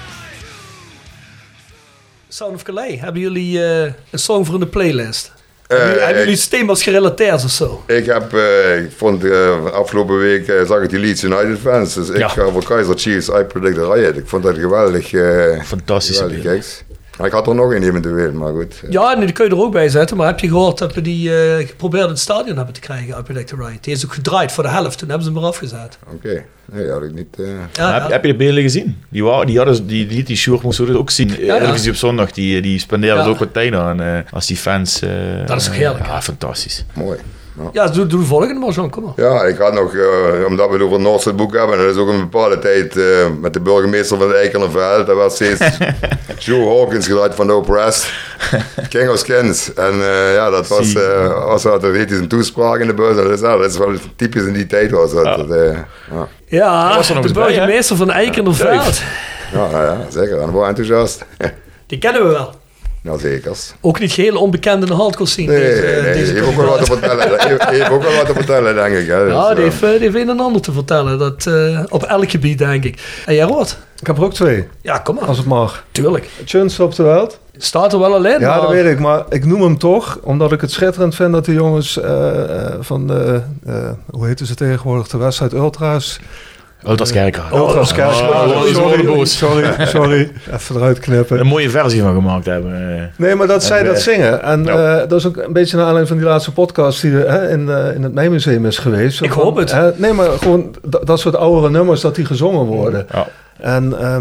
Sound of Calais, hebben jullie een song voor in de playlist? Hebben jullie thema's gerelateerd of zo? Ik vond afgelopen week zag ik die Leeds United fans. Dus ik ga voor Kaiser Chiefs, I Predict the Riot. Ik vond dat geweldig. Fantastische geweldig. Ik had er nog een eventueel, maar goed. Ja, nee, die kun je er ook bij zetten. Maar heb je gehoord dat we die geprobeerd in het stadion hebben te krijgen, I Predict the Riot? Die is ook gedraaid voor de helft, toen hebben ze hem eraf gezet. Oké. Nee, had ik niet. Heb je de beelden gezien? Die Sjoerd moest het ook zien. Televisie op zondag, die spendeerden ook wat tijd aan als die fans. Dat is ook heerlijk. Ja, fantastisch. Mooi. Ja, doe de volgende maar, Jean, kom maar. Ja, ik had nog, omdat we het over het Noordse boek hebben, dat is ook een bepaalde tijd met de burgemeester van het Eikelenveld. Dat was steeds Joe Hawkins geluid van de Oppressed, King of Skins. En dat was dat er heet een toespraak in de bus. Dat is wel typisch in die tijd was dat. Ja, de burgemeester van Eikelenveld. Ja, zeker. En wel enthousiast. Die kennen we wel. Nou, zeker. Ook niet geheel onbekend in de hardcore scene. Nee, die heeft ook wel wat te vertellen. Denk ik. Hè. Ja, die heeft een en ander te vertellen. Dat, op elk gebied, denk ik. En jij, Rood? Ik heb er ook 2. Ja, kom maar. Als het mag. Tuurlijk. Chunst op de Wild. Staat er wel alleen. Ja, dat weet ik. Maar ik noem hem toch, omdat ik het schitterend vind dat de jongens van de, hoe heet ze tegenwoordig, de Westside Ultras... Ultras Kerkraad. Ultras Kerkraad. Sorry. Even eruit knippen. Een mooie versie van gemaakt hebben. Nee, maar dat zij dat zingen. En dat is ook een beetje naar aanleiding van die laatste podcast die in het Mijnmuseum is geweest. Ik hoop het. Nee, maar gewoon dat soort oudere nummers, dat die gezongen worden. Ja. En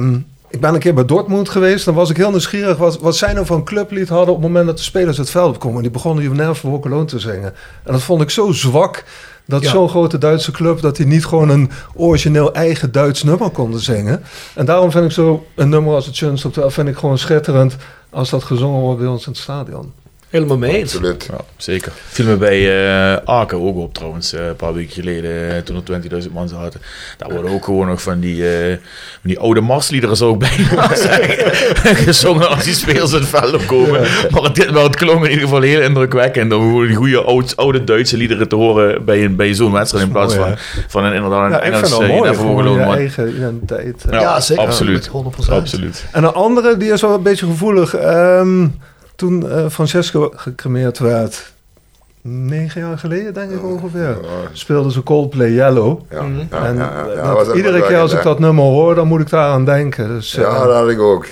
Ik ben een keer bij Dortmund geweest. Dan was ik heel nieuwsgierig wat zij nou van clublied hadden op het moment dat de spelers het veld opkomen. Die begonnen Je Nerve voor Wokeloon te zingen. En dat vond ik zo zwak. Dat zo'n grote Duitse club, dat die niet gewoon een origineel eigen Duits nummer konden zingen. En daarom vind ik zo een nummer als het Schönste op 12 vind ik gewoon schitterend als dat gezongen wordt bij ons in het stadion. Helemaal mee eens. Absoluut. Ja, zeker. Viel me bij Aken ook op trouwens, een paar weken geleden, toen er 20.000 man zaten. Daar worden ook gewoon nog van die oude marsliederen zo ook bijna zeggen. Gezongen als die spelers het veld opkomen. Ja. Maar het klonk in ieder geval heel indrukwekkend om gewoon die goede oude Duitse liederen te horen bij zo'n wedstrijd in plaats van een inderdaad een Engels je eigen identiteit. Ja, zeker. Absoluut. 100%. Absoluut. En een andere, die is wel een beetje gevoelig. Toen Francesco gecremeerd werd, 9 jaar geleden denk ik ongeveer, speelden ze Coldplay Yellow. Iedere keer als ik dat nummer hoor, dan moet ik daar aan denken. Dus, dat had ik ook.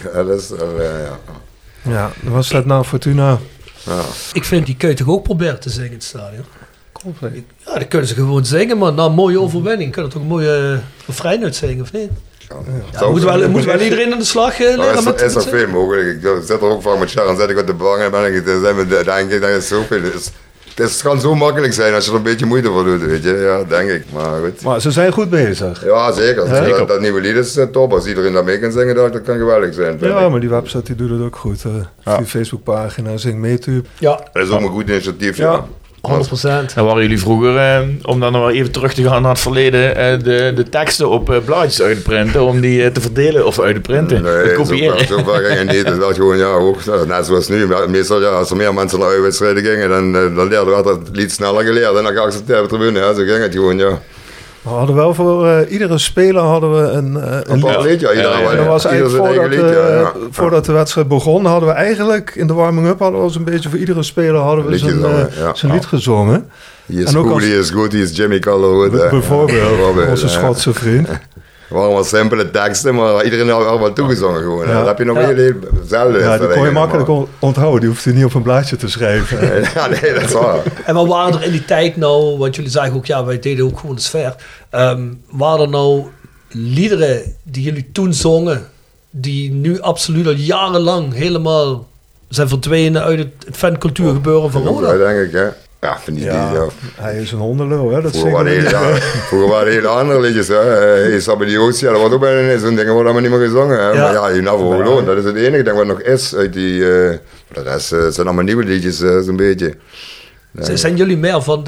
Ja, was dat nou Fortuna? Ja. Ik vind die kun je toch ook proberen te zingen in het stadion? Coldplay. Ja, dan kunnen ze gewoon zingen, maar na een mooie overwinning kunnen toch een mooie refrein uitzingen, of niet? Ja, moet wel iedereen aan de slag leren is nog veel mogelijk. Ik zit er ook vaak met Sharon, zet ik op de bank en denk ik dat het zoveel is. Het kan zo makkelijk zijn als je er een beetje moeite voor doet, weet je. Ja, denk ik. Maar goed. Maar ze zijn goed bezig. Ja, zeker. Dat nieuwe lied is top. Als iedereen daar mee kan zingen, dat kan geweldig zijn. Ja, maar die website die doet het ook goed. Die Facebookpagina, Zing Meetube. Ja. Dat is ook een goed initiatief, ja. 100%. En waren jullie vroeger, om dan nog wel even terug te gaan naar het verleden, de teksten op blaadjes uit te printen, om die te verdelen of uit te printen? Nee, zo ver ging het niet. Het was gewoon, net zoals nu. Meestal, als er meer mensen naar uitwedstrijden gingen, dan leerden we het lied sneller geleerd en dan geaccepteerd op de tribune. Zo ging het gewoon, ja. We hadden wel voor iedere speler hadden we een lied. En dat was eigenlijk voordat de wedstrijd begon, hadden we eigenlijk in de warming-up een beetje voor iedere speler hadden we zijn lied gezongen. He is cool, he is good, he is Jimmy Calderwood. Bijvoorbeeld, onze Schotse vriend. Het waren wel simpele teksten, maar iedereen had wel toegezongen gewoon. Dat heb je nog heel zelden. Ja, die kon je makkelijk onthouden. Die hoeft je niet op een blaadje te schrijven. Ja, nee, dat is waar. En wat waren er in die tijd nou, want jullie zagen ook, ja, wij deden ook gewoon de sfeer. Waren er nou liederen die jullie toen zongen, die nu absoluut al jarenlang helemaal zijn verdwenen uit het fancultuur gebeuren van Roda? Ja, denk ik, hè. Ja, vind je hij is een hondenlul, hè? Vroeger waren hele andere liedjes, hè. Sabelioos, dat wordt ook bijna zo'n ding, wordt allemaal niet meer gezongen, hè. Maar ja, je Navo dat is het enige ding wat nog is uit die... de rest zijn allemaal nieuwe liedjes, zo'n beetje. Zijn jullie meer van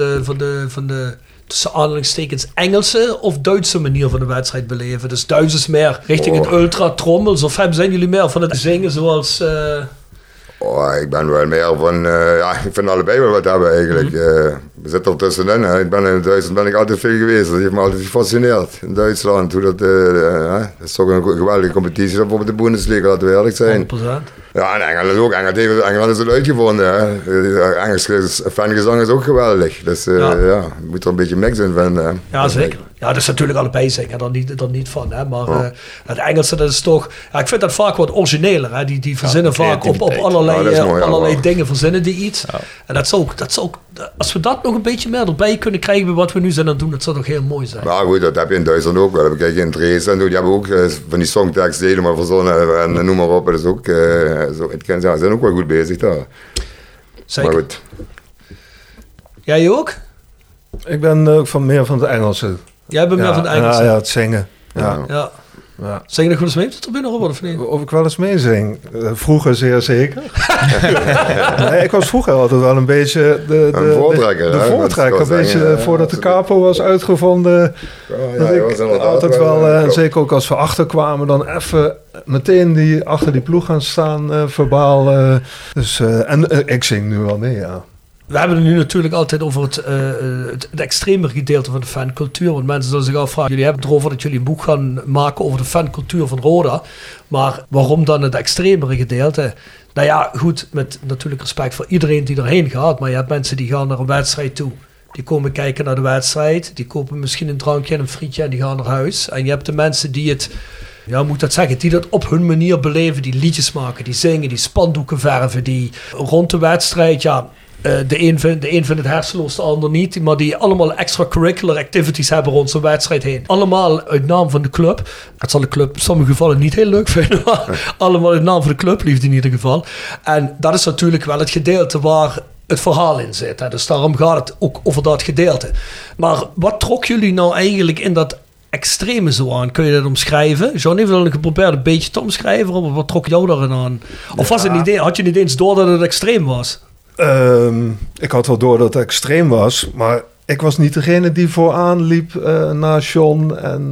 de tussen aanhalingstekens Engelse of Duitse manier van de wedstrijd beleven? Dus Duits is meer richting het ultra-trommels, of zijn jullie meer van het zingen zoals... ik ben wel meer van, ik vind allebei wel wat hebben eigenlijk. We zitten er tussenin. Hè. In Duitsland ben ik altijd veel geweest. Dat heeft me altijd gefascineerd. In Duitsland, dat is toch een geweldige competitie. Bijvoorbeeld de Bundesliga, laten we eerlijk zijn. 100%. Ja, en Engeland ook. Engeland is het uitgevonden. Engels fangezang is ook geweldig. Dus je moet er een beetje mix in vinden. Ja, zeker. Ja, dat is natuurlijk allebei zingen, er niet van. Hè. Maar het Engelse, dat is toch... Ja, ik vind dat vaak wat origineler. Hè. Die verzinnen vaak op allerlei dingen, verzinnen die iets. Ja. En dat zou ook, als we dat nog een beetje meer erbij kunnen krijgen bij wat we nu zijn aan het doen, dat zou toch heel mooi zijn. Maar goed, dat heb je in Duitsland ook wel. Kijk, in Dresden, die hebben ook van die songteksten helemaal verzonnen en noem maar op. Dat is ook, ze zijn ook wel goed bezig daar. Zeker. Maar goed. Jij ook? Ik ben ook meer van het Engelse. Jij bent meer van het Engelse? Ja, het zingen. Ja. Zing je nog wel eens mee op de tribune, Robert, of niet? Of ik wel eens meezing? Vroeger zeer zeker. Nee, ik was vroeger altijd wel een beetje de voortrekker. Een beetje voordat de capo was uitgevonden. Was altijd wel, en zeker ook als we achterkwamen, dan even meteen achter die ploeg gaan staan, verbaal. En ik zing nu wel mee, ja. We hebben het nu natuurlijk altijd over het extremere gedeelte van de fancultuur. Want mensen zullen zich afvragen, jullie hebben het erover dat jullie een boek gaan maken over de fancultuur van Roda. Maar waarom dan het extremere gedeelte? Nou ja, goed, met natuurlijk respect voor iedereen die erheen gaat. Maar je hebt mensen die gaan naar een wedstrijd toe. Die komen kijken naar de wedstrijd. Die kopen misschien een drankje en een frietje en die gaan naar huis. En je hebt de mensen die het... Ja, moet dat zeggen, die dat op hun manier beleven, die liedjes maken, die zingen, die spandoeken verven, die rond de wedstrijd, de een vindt het hersenloos, de ander niet. Maar die allemaal extracurricular activities hebben rond zo'n wedstrijd heen. Allemaal uit naam van de club. Het zal de club in sommige gevallen niet heel leuk vinden. Maar allemaal uit naam van de clubliefde in ieder geval. En dat is natuurlijk wel het gedeelte waar het verhaal in zit. Hè. Dus daarom gaat het ook over dat gedeelte. Maar wat trok jullie nou eigenlijk in dat extreme zo aan? Kun je dat omschrijven? John heeft wel geprobeerd een beetje te omschrijven, maar wat trok jou daarin aan? Of was het niet, had je niet eens door dat het extreem was? Ik had wel door dat het extreem was, maar ik was niet degene die vooraan liep na John en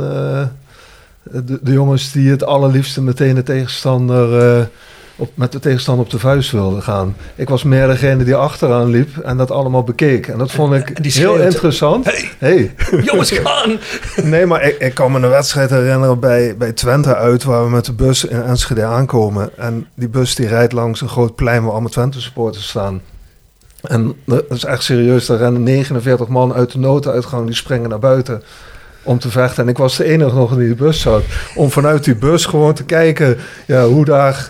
de jongens die het allerliefste meteen de tegenstander met de tegenstander op de vuist wilden gaan. Ik was meer degene die achteraan liep en dat allemaal bekeek. En dat vond ik heel interessant. Hey. Jongens, gaan! Nee, maar ik kan me een wedstrijd herinneren bij Twente uit, waar we met de bus in Enschede aankomen. En die bus die rijdt langs een groot plein waar allemaal Twente supporters staan. En dat is echt serieus. Daar rennen 49 man uit de nooduitgang, die springen naar buiten om te vechten. En ik was de enige nog in die bus zat. Om vanuit die bus gewoon te kijken hoe daar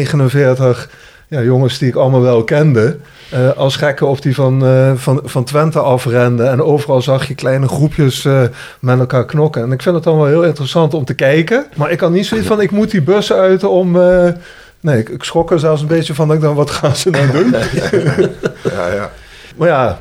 49 jongens die ik allemaal wel kende, als gekken op die van Twente afrenden. En overal zag je kleine groepjes met elkaar knokken. En ik vind het dan wel heel interessant om te kijken. Maar ik had niet zoiets van, ik moet die bus uit om... Nee, ik schrok er zelfs een beetje van. Dat ik dan, wat gaan ze nou doen? Ja. Maar ja,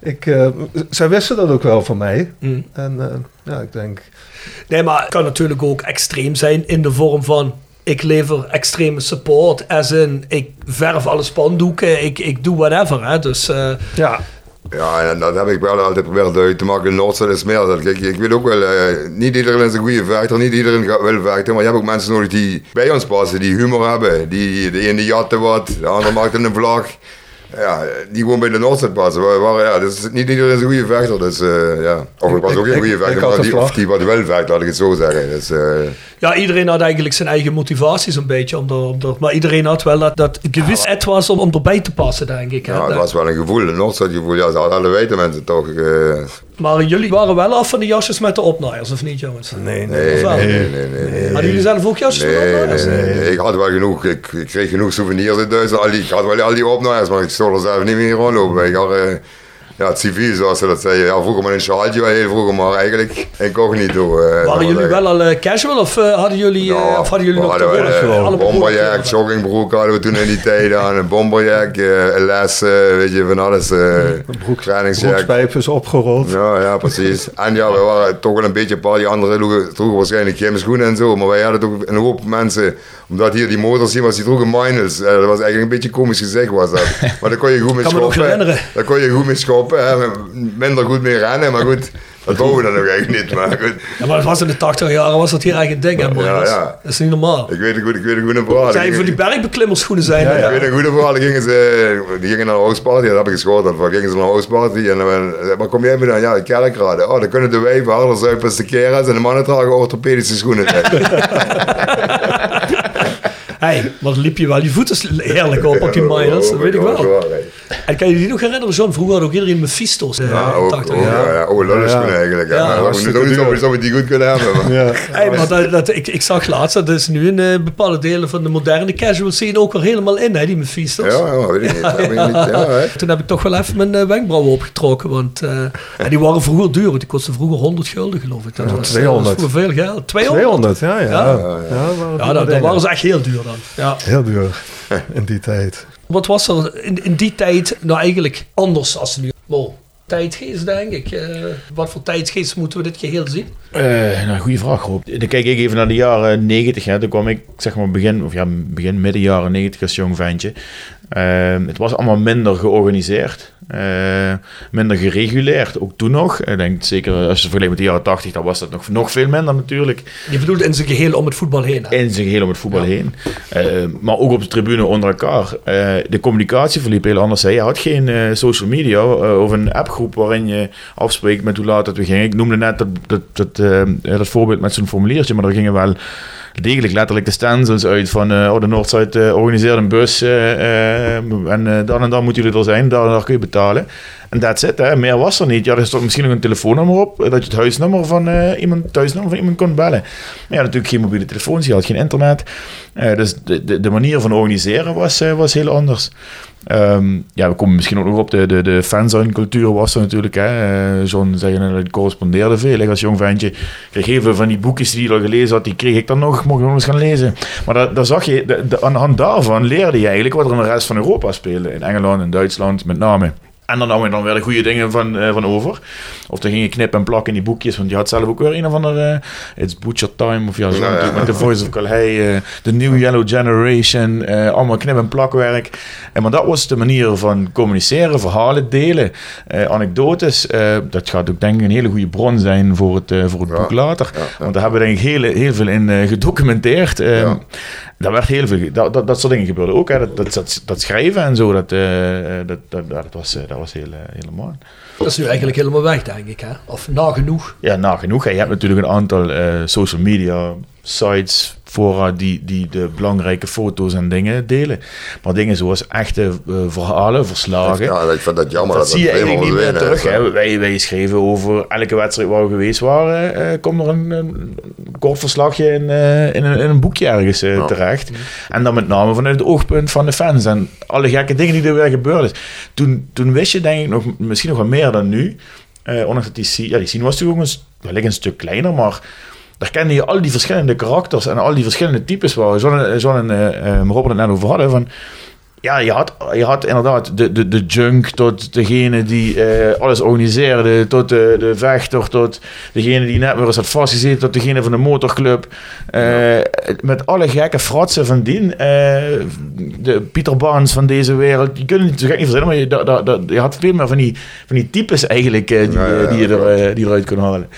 zij wisten dat ook wel van mij. En ik denk... Nee, maar het kan natuurlijk ook extreem zijn in de vorm van... Ik lever extreme support, as in ik verf alle spandoeken, ik doe whatever. Hè? Dus, Ja, en dat heb ik wel altijd geprobeerd duidelijk te maken. In Noordstad is meer dat. Kijk, ik weet ook wel, niet iedereen is een goede vechter, niet iedereen wil vechten, maar je hebt ook mensen nodig die bij ons passen, die humor hebben. De ene jatte wat, de andere maakt een vlag. Ja, die gewoon bij de Noordstad passen. Dus niet iedereen is een goede vechter. Dus, Of ik was ook geen goede vechter, maar die wat wel vecht, laat ik het zo zeggen. Dus, ja, iedereen had eigenlijk zijn eigen motivaties een beetje. Maar iedereen had wel dat gewis et was om erbij te passen, denk ik. Ja, het was wel een gevoel, een Noordstad gevoel. Ja, dat hadden weten mensen toch. Maar jullie waren wel af van de jasjes met de opnaaiers, of niet, jongens? Nee. Hadden jullie zelf ook jasjes met opnaaiers? Nee, ik had wel genoeg. Ik kreeg genoeg souvenirs in Duitsland. Ik had wel al die opnaaiers, maar ik stond er zelf niet meer rondlopen. Ik had... het civiel, zoals ze dat zeiden. Ja, vroeger maar een sjaaltje, wel heel vroeger, maar eigenlijk incognito. Waren jullie wel al casual of hadden jullie nog een bomberjack, joggingbroek hadden we toen in die tijd aan. Een bomberjack, een les, weet je, van alles. Broekspijp is opgerold. Ja, precies. En ja, we waren toch wel een beetje apart. Die anderen droegen waarschijnlijk gymschoenen en zo. Maar wij hadden toch een hoop mensen, omdat hier die motors zien was, die droegen miners. Dat was eigenlijk een beetje komisch gezegd was dat. Maar daar kon je goed mee schoppen. Daar kon je goed mee schoppen. Minder goed mee rennen, maar goed, dat wou we dan nog eigenlijk niet. Maar goed. Ja, maar het was in de 80 jaren, was dat hier eigenlijk een ding, hè, ja. Dat is niet normaal. Ik weet een goede verhaal. Zijn voor die bergbeklimmerschoenen zijn. Ik weet een goede verhaal, die gingen naar een houseparty, dat heb ik geschoten, dan gingen ze naar een houseparty en waar kom jij mee dan? Ja, de kerkraden. Oh, dan kunnen de wijven harder zuipen als de kerels en de mannen dragen orthopedische schoenen. Hey, maar dan liep je wel je voeten heerlijk op die miners, dat weet ik wel. En kan je die nog herinneren, John? Vroeger had ook iedereen Mephisto's. Lullenschoenen eigenlijk. We niet zo die goed kunnen hebben. Hey, maar ik zag laatst, dat is nu in bepaalde delen van de moderne casual scene ook weer helemaal in, hè, die Mephisto's. Ja, weet ik niet. Toen heb ik toch wel even mijn wenkbrauwen opgetrokken, want die waren vroeger duur, want die kostten vroeger 100 gulden, geloof ik. Dat was 200. Dat was veel geld. 200, ja. Dat waren ze echt heel duur dan. Ja. Heel duur in die tijd. Wat was er in die tijd nou eigenlijk anders als nu? Tijdgeest, denk ik. Wat voor tijdgeest moeten we dit geheel zien? Goeie vraag, Rob. Dan kijk ik even naar de jaren 90. Hè. Toen kwam ik, zeg maar, begin midden jaren 90 als jong ventje. Het was allemaal minder georganiseerd. Minder gereguleerd, ook toen nog. Ik denk zeker als je vergelijkt met de jaren 80, dan was dat nog veel minder natuurlijk. Je bedoelt in zijn geheel om het voetbal heen? Hè? In zijn geheel om het voetbal heen. Maar ook op de tribune onder elkaar. De communicatie verliep heel anders. Je had geen social media of een appgroep waarin je afspreekt met hoe laat het we gingen. Ik noemde net dat voorbeeld met zo'n formuliertje, maar er gingen wel degelijk letterlijk de stencils uit van de Noordzuid organiseert een bus en dan moeten jullie er zijn, daar kun je betalen. En that's it, hè. Meer was er niet. Ja, er stond misschien nog een telefoonnummer op, dat je het thuisnummer van iemand kon bellen. Maar ja, natuurlijk geen mobiele telefoons, je had geen internet. Dus de manier van organiseren was heel anders. We komen misschien ook nog op de fanzone-cultuur was er natuurlijk. John zei dat correspondeerde veel. Als jong ventje kreeg heel veel van die boekjes die hij al gelezen had, die kreeg ik dan nog, mocht ik nog eens gaan lezen. Maar daar zag je, aan de hand daarvan leerde je eigenlijk wat er in de rest van Europa speelde. In Engeland en Duitsland met name. En dan nam je dan weer de goede dingen van over. Of dan ging je knippen en plakken in die boekjes. Want je had zelf ook weer een of andere... It's Butcher Time. Of met The Voice of Calais. The New Yellow Generation. Allemaal knip- en plakwerk. Maar dat was de manier van communiceren. Verhalen delen. Anekdotes. Dat gaat ook denk ik een hele goede bron zijn voor het boek later. Want daar hebben we denk ik heel veel in gedocumenteerd. Daar werd heel veel... Dat soort dingen gebeurde ook. Hè. Dat schrijven en zo. Dat was heel mooi. Dat is nu eigenlijk helemaal weg, denk ik. Hè? Of nagenoeg. Ja, nagenoeg. Je hebt natuurlijk een aantal social media sites, fora die de belangrijke foto's en dingen delen. Maar dingen zoals echte verhalen, verslagen. Ja, ik vind dat jammer. Dat zie je eigenlijk niet meer terug. Hè? Wij schreven over elke wedstrijd waar we geweest waren. Komt er een kort verslagje in een boekje ergens terecht. En dan met name vanuit het oogpunt van de fans. En alle gekke dingen die er weer gebeurd is. Toen wist je denk ik misschien nog wat meer dan nu. Ondanks dat die scene was natuurlijk ook wellicht een stuk kleiner, maar daar kende je al die verschillende karakters en al die verschillende types waar John en Robert het net over hadden. Van, ja, je had inderdaad de junk tot degene die alles organiseerde, tot de vechter, tot degene die net weer eens had vastgezeten, tot degene van de motorclub. Met alle gekke fratsen van dien. De Pieter Baans van deze wereld. Je kunt het niet zo gek niet verzinnen, maar je had veel meer van die types eigenlijk die je eruit kon halen.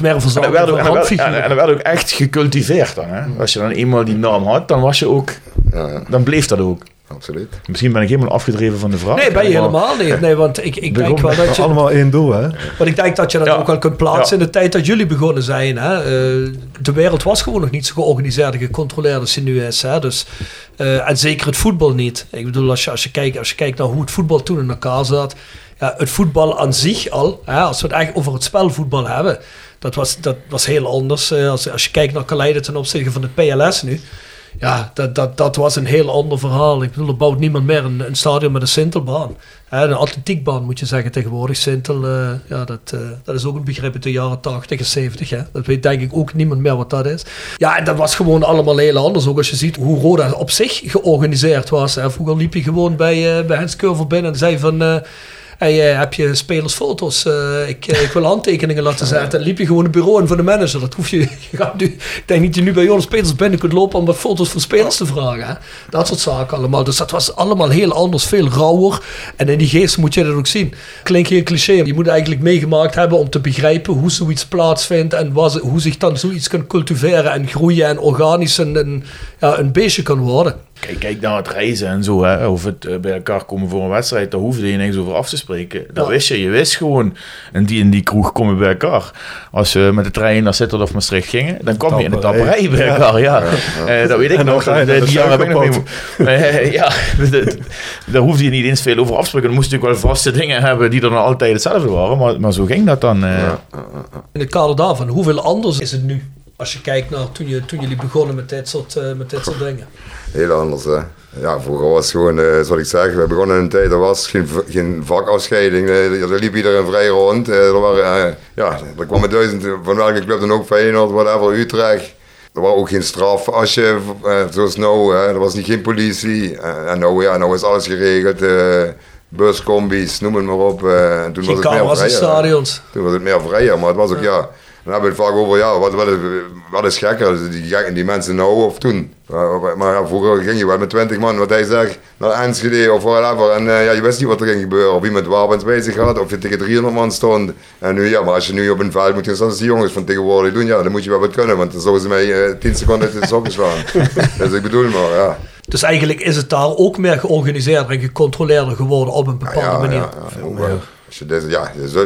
En dat werd ook echt gecultiveerd dan. Hè? Als je dan eenmaal die naam had, dan was je ook... Dan bleef dat ook. Absoluut. Misschien ben ik helemaal afgedreven van de vraag. Nee, ben je helemaal niet. Nee, want ik denk wel dat je... Allemaal één doel, hè? Want ik denk dat je dat ook wel kunt plaatsen in de tijd dat jullie begonnen zijn. Hè? De wereld was gewoon nog niet zo georganiseerd en gecontroleerd als die nu is. Hè? Dus, en zeker het voetbal niet. Ik bedoel, als je kijkt naar hoe het voetbal toen in elkaar zat. Ja, het voetbal aan zich al, hè, als we het eigenlijk over het spelvoetbal hebben, dat was heel anders. Als je kijkt naar Calais ten opzichte van het PLS nu. Ja, dat was een heel ander verhaal. Ik bedoel, er bouwt niemand meer een stadion met een sintelbaan. Een atletiekbaan moet je zeggen tegenwoordig. Sintel, dat is ook een begrip uit de jaren 80 en 70. Hè. Dat weet denk ik ook niemand meer wat dat is. Ja, en dat was gewoon allemaal heel anders. Ook als je ziet hoe Roda op zich georganiseerd was. Hè. Vroeger liep je gewoon bij Hens Curver binnen en zei van... heb je spelersfoto's? Ik wil handtekeningen laten zetten. En liep je gewoon een bureau in voor de manager. Dat hoef je. Ik denk niet dat je nu bij Jonas Peters binnen kunt lopen om wat foto's van spelers te vragen. Hè? Dat soort zaken allemaal. Dus dat was allemaal heel anders, veel rauwer. En in die geest moet je dat ook zien. Klinkt heel cliché. Je moet eigenlijk meegemaakt hebben om te begrijpen hoe zoiets plaatsvindt. En hoe zich dan zoiets kan cultiveren en groeien en organisch een beestje kan worden. Kijk naar het reizen en zo, hè. Of het bij elkaar komen voor een wedstrijd, daar hoefde je niks over af te spreken. Dat wist je. Je wist gewoon, en die kroeg komen bij elkaar. Als we met de trein naar Sittard of Maastricht gingen, dan kwam je in de tapperij bij elkaar. Ja. Dat weet ik nog. Die jaren heb ik nog mee. Daar hoefde je niet eens veel over af te spreken. Dan moest je natuurlijk wel vaste dingen hebben die er dan altijd hetzelfde waren. Maar zo ging dat dan. In het kader daarvan, hoeveel anders is het nu? Als je kijkt naar toen jullie begonnen met dit soort dingen. Heel anders, hè. Ja, vroeger was het gewoon, zoals ik zeg, we begonnen in een tijd, er was geen vakafscheiding. Er liep iedereen vrij rond. Er kwam met 1000, van welke club dan ook, Feyenoord, whatever, Utrecht. Er was ook geen straf als je, zoals nou, er was geen politie. En nou is alles geregeld. Buscombis, noem het maar op. En toen geen was het meer vrijer. Stadions. Toen was het meer vrijer, maar het was ook, dan hebben we het vaak over, wat is gekker, die mensen nou of toen. Maar vroeger ging je wel met 20 man, wat hij zegt, naar Enschede of whatever. En je wist niet wat er ging gebeuren, of wie met wapens bij zich had, of je tegen 300 man stond. En nu, maar als je nu op een veld moet gaan, zoals die jongens van tegenwoordig doen, dan moet je wel wat kunnen, want dan zouden ze mij 10 seconden uit de sokken slaan. Dus ik bedoel maar, Dus eigenlijk is het daar ook meer georganiseerd en gecontroleerder geworden op een bepaalde manier.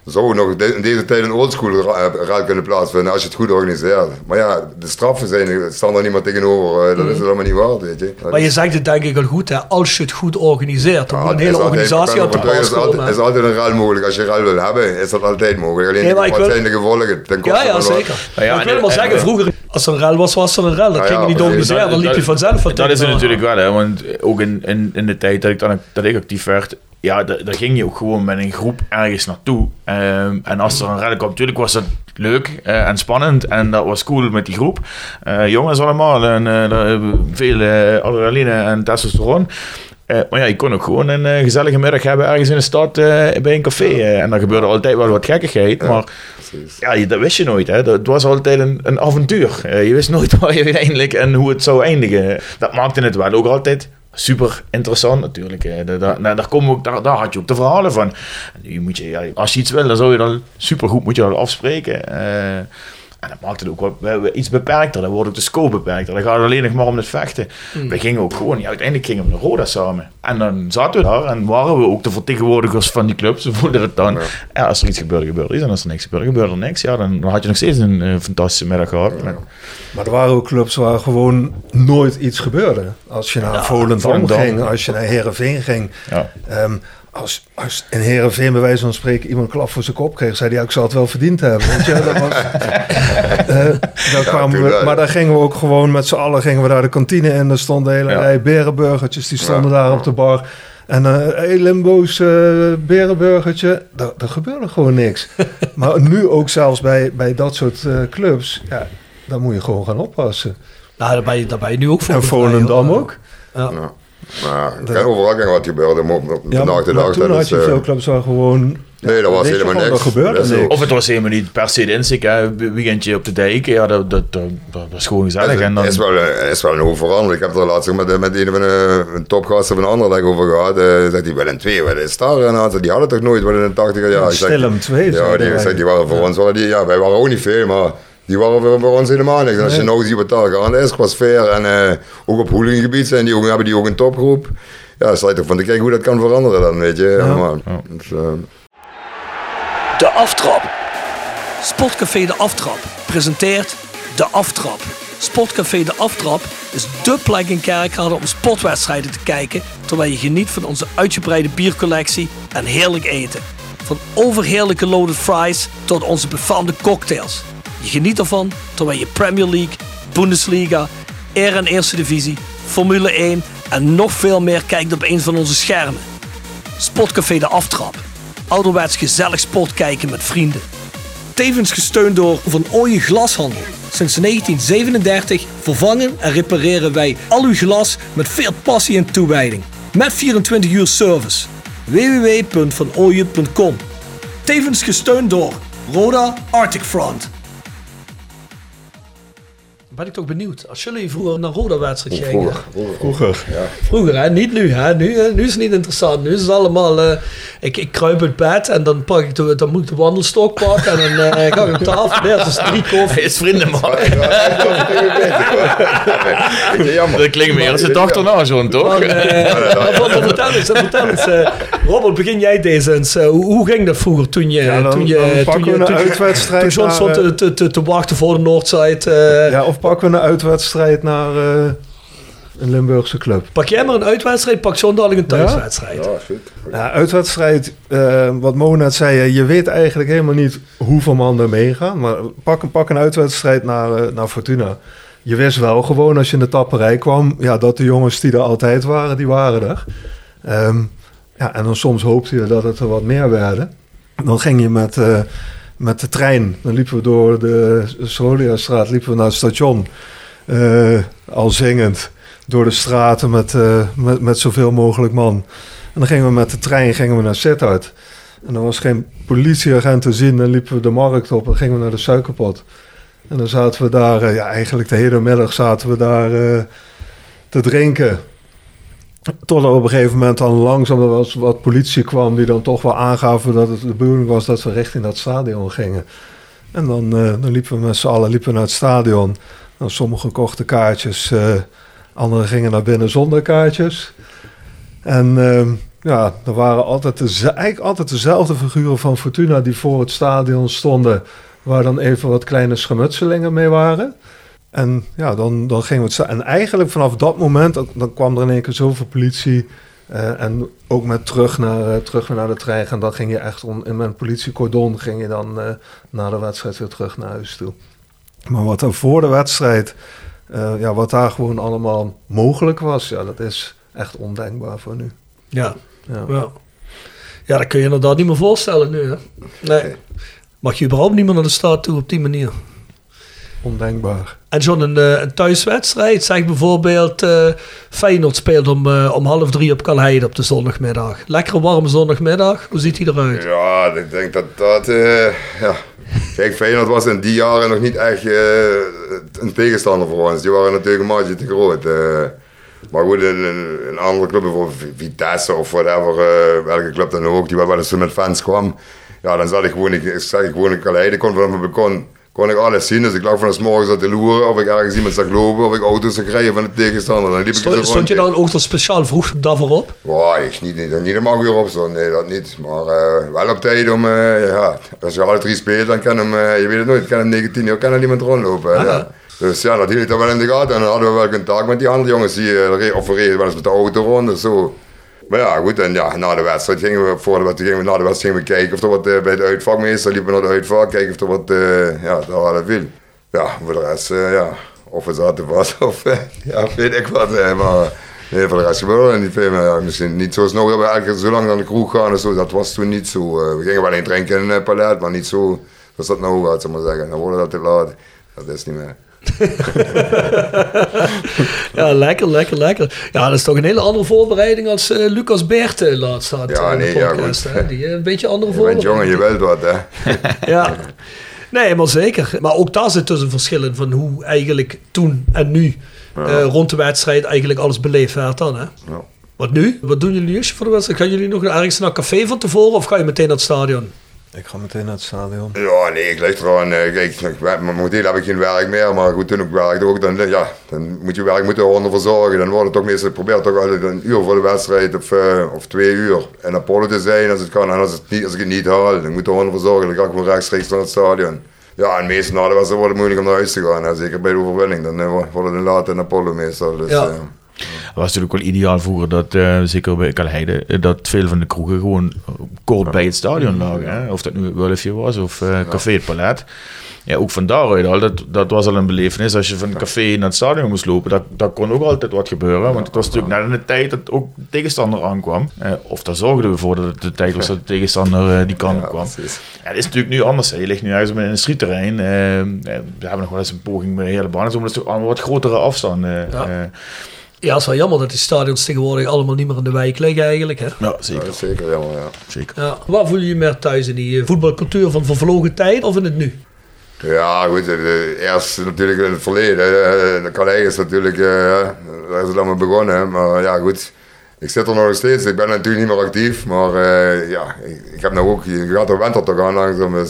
zou nog in deze tijd een oldschool rel kunnen plaatsvinden als je het goed organiseert. Maar ja, de straffen staan er niet meer tegenover. Dat is het allemaal niet waard, weet je. Maar je zegt het denk ik al goed, hè? Als je het goed organiseert. Dan moet een hele organisatie aan te pas komen. Het is altijd een rel mogelijk. Als je rel wil hebben, is dat altijd mogelijk. Alleen wat zijn de gevolgen? Ja, zeker. Maar ik wil maar zeggen, vroeger, als er een rel was er een rel. Dat ging je niet organiseren, dan liep je vanzelf. Dat is het natuurlijk wel, hè. Want ook in de tijd dat ik actief werd, ja, daar ging je ook gewoon met een groep ergens naartoe. En als er een rel kwam, natuurlijk was dat leuk en spannend. En dat was cool met die groep. Jongens allemaal. En veel adrenaline en testosteron. Maar ja, je kon ook gewoon een gezellige middag hebben ergens in de stad bij een café. En dan gebeurde altijd wel wat gekkigheid. Maar ja, dat wist je nooit. Hè. Het was altijd een avontuur. Je wist nooit waar je uiteindelijk en hoe het zou eindigen. Dat maakte het wel ook altijd super interessant natuurlijk. Daar had je ook de verhalen van. Als je iets wil, dan zou je dat supergoed moet je dat afspreken. En dat maakt het ook wel iets beperkter. Dan wordt ook de scope beperkter. Dan gaat het alleen nog maar om het vechten. We gingen ook gewoon, uiteindelijk gingen we naar Roda samen. En dan zaten we daar en waren we ook de vertegenwoordigers van die clubs. We voelden het dan. Ja, als er iets gebeurde, gebeurde iets. En als er niks gebeurde, gebeurde er niks. Ja, dan had je nog steeds een fantastische middag gehad. Ja. Maar er waren ook clubs waar gewoon nooit iets gebeurde. Als je naar Volendam ging, als je naar Heerenveen ging. Ja. Als in Heerenveen bij wijze van spreken iemand een klap voor zijn kop kreeg, zei hij, ik zou het wel verdiend hebben. Weet je, dat was, maar daar gingen we ook gewoon met z'n allen gingen we daar de kantine in. Er stonden hele rij berenburgertjes, die stonden daar op de bar. En een Limbo's berenburgertje, daar gebeurde gewoon niks. Maar nu ook zelfs bij dat soort clubs, daar moet je gewoon gaan oppassen. Nou, daar ben je nu ook voor. En Volendam ook. Ja. Maar ik kan overal gaan wat gebeurde. Maar toen had je veel clubs waar gewoon... Nee, dat was helemaal niks. Of het was helemaal niet per se de inzicht. Een weekendje op de dijk, dat was gewoon gezellig. Het is wel een hoop veranderd. Ik heb er laatst met een van de topgasten van Anderlecht over gehad. Zegt hij, Willem II, wat is daar een aantal? Die hadden toch nooit wat in de 80er jaar. Willem II. Ja, die waren voor ons. Wij waren ook niet veel, maar... Die waren voor ons helemaal niks. En als je nou ziet wat daar gaande is qua sfeer en ook op hooligangebied zijn hebben die ook een topgroep. Ja, dan sta je toch van te kijken hoe dat kan veranderen dan, weet je. Ja. Dus, De Aftrap. Sportcafé De Aftrap presenteert De Aftrap. Sportcafé De Aftrap is dé plek in Kerkrade om sportwedstrijden te kijken, terwijl je geniet van onze uitgebreide biercollectie en heerlijk eten. Van overheerlijke loaded fries tot onze befaamde cocktails. Je geniet ervan terwijl je Premier League, Bundesliga, Eer- en Eerste Divisie, Formule 1 en nog veel meer kijkt op een van onze schermen. Sportcafé De Aftrap. Ouderwets gezellig sport kijken met vrienden. Tevens gesteund door Van Ooyen Glashandel. Sinds 1937 vervangen en repareren wij al uw glas met veel passie en toewijding. Met 24 uur service. www.vanooyen.com. Tevens gesteund door Roda Arctic Front. Ben ik toch benieuwd. Als jullie vroeger naar Roda-wedstrijd gingen. Vroeger, hè? Niet nu. Hè? Nu is het niet interessant. Nu is het allemaal... Ik kruip uit bed en dan moet ik de wandelstok pakken. En dan ga ik op tafel. Nee, dat is 3 koffie. Hij is vrienden, man. Dat klinkt meer als de dag erna, zo'n toch? Vertel eens. Robert, begin jij deze eens. Hoe ging dat vroeger toen John stond te wachten voor de Noordzijde? Of pakken we een uitwedstrijd naar een Limburgse club. Pak jij maar een uitwedstrijd, pak John dadelijk een thuiswedstrijd. Ja, goed. Ja, uitwedstrijd, wat Mo net zei, je weet eigenlijk helemaal niet hoeveel man er meegaan. Maar pak een uitwedstrijd naar Fortuna. Je wist wel gewoon als je in de tapperij kwam, dat de jongens die er altijd waren, die waren er. En dan soms hoopte je dat het er wat meer werden. Dan ging je met de trein. Dan liepen we door de Soliastraat naar het station. Al zingend. Door de straten met zoveel mogelijk man. En dan gingen we met de trein naar Sittard. En er was geen politieagent te zien. Dan liepen we de markt op en gingen we naar de Suikerpot. En dan zaten we daar, eigenlijk de hele middag zaten we daar te drinken. Tot er op een gegeven moment dan langzaam er was wat politie kwam die dan toch wel aangaven dat het de bedoeling was dat we richting dat stadion gingen. En dan liepen we met z'n allen naar het stadion. Nou, sommigen kochten kaartjes, anderen gingen naar binnen zonder kaartjes. En Ja, er waren eigenlijk altijd dezelfde figuren van Fortuna die voor het stadion stonden, waar dan even wat kleine schermutselingen mee waren. En ja, dan gingen we het. En eigenlijk vanaf dat moment, dan kwam er in één keer zoveel politie. En ook met terug naar de trein. En dan ging je echt in mijn politiecordon ging je dan na de wedstrijd weer terug naar huis toe. Maar wat er voor de wedstrijd, wat daar gewoon allemaal mogelijk was, ja, dat is echt ondenkbaar voor nu. Ja, dat kun je inderdaad niet meer voorstellen nu. Hè? Nee. Mag je überhaupt niet meer naar de stad toe op die manier? Ondenkbaar. En John, een thuiswedstrijd, zeg bijvoorbeeld Feyenoord speelt om 2:30 op Kalheide op de zondagmiddag. Lekkere warme zondagmiddag, hoe ziet die eruit? Ja, ik denk dat Kijk, Feyenoord was in die jaren nog niet echt een tegenstander voor ons. Die waren natuurlijk een maatje te groot. Maar goed, een andere club, bijvoorbeeld Vitesse of whatever, welke club dan ook, die wel eens met fans kwam. Ja, dan zat ik gewoon in Kalheide, kon vanaf mijn balkon. Kon ik alles zien, dus ik lag vanaf 's morgens aan te loeren of ik ergens iemand zag lopen of ik auto's zag rijden van de tegenstander. Dan Stond je dan ook speciaal vroeg daarvoor op? Ja, niet om 8 uur op zo, nee dat niet. Maar wel op tijd om, als je alle 3 speelt dan kan hem, je weet het nooit, kan hem 19 uur, kan er niemand rondlopen. Ja. Dus ja, dat hield ik dan wel in de gaten en dan hadden we wel contact met die andere jongens die, of we reden wel eens met de auto rond of zo. Maar ja, goed, en ja, na de wedstrijd gingen we kijken of er wat bij het uitvak, meestal liepen we naar het uitvak, kijken of er wat daar hadden viel. Ja, voor de rest, of we zaten vast of weet ik wat, maar nee, voor de rest gebeurde er niet veel meer. Misschien niet zo snel dat we eigenlijk zo lang naar de kroeg gaan en zo, dat was toen niet zo. We gingen wel een drinken in een palet, maar niet zo, zoals dat nou gaat, zou maar zeggen. Dan wordt dat te laat, dat is niet meer. Ja, lekker. Ja, dat is toch een hele andere voorbereiding als Lucas Beerte laatst had. Ja, nee, podcast, ja, goed. Die een beetje andere voorbereiding. Jongen, je wilt wat, hè? Ja, nee, maar zeker. Maar ook daar zit dus een verschil in van hoe eigenlijk toen en nu rond de wedstrijd eigenlijk alles beleefd werd dan, hè? Ja. Wat nu? Wat doen jullie voor de wedstrijd? Gaan jullie nog ergens naar een café van tevoren of ga je meteen naar het stadion? Ik ga meteen naar het stadion. Ja, nee, ik lig er aan. Kijk, momenteel heb ik geen werk meer, maar goed, toen ik werkte ook, dan moet je werk er voor zorgen. Dan wordt het toch meestal, probeer toch altijd een uur voor de wedstrijd of 2 uur in Apollo te zijn als het kan. En als ik het niet haal, dan moet er voor zorgen. Dan ga ik gewoon rechtstreeks naar het stadion. Ja, en meestal na de wedstrijd wordt het moeilijk om naar huis te gaan. Hè. Zeker bij de overwinning, dan wordt het later in Apollo meestal. Dus, ja. Het was natuurlijk wel ideaal vroeger dat, zeker bij Kalheide, dat veel van de kroegen gewoon kort bij het stadion lagen. Hè? Of dat nu Wulfje was of Café het Palet. Ja, ook van daaruit al, dat was al een belevenis. Als je van het café naar het stadion moest lopen, dat kon ook altijd wat gebeuren. Want het was natuurlijk net in de tijd dat ook de tegenstander aankwam. Of daar zorgden we voor dat het de tijd was dat de tegenstander die kant kwam. Ja, dat is natuurlijk nu anders. Hè. Je ligt nu ergens in een streetterrein. We hebben nog wel eens een poging met de hele baan. Maar het is natuurlijk allemaal wat grotere afstanden. Ja, het is wel jammer dat die stadions tegenwoordig allemaal niet meer in de wijk liggen eigenlijk. Hè? Ja, zeker. Ja, zeker jammer, ja. Zeker. Ja. Waar voelen jullie meer thuis? In die voetbalcultuur van vervlogen tijd of in het nu? Ja, goed. Eerst natuurlijk in het verleden. De Kalheide is natuurlijk, daar is het allemaal begonnen. Maar ja, goed. Ik zit er nog steeds. Ik ben natuurlijk niet meer actief. Maar ik heb nou ook, je gaat er winter toch aan langzaam. Dus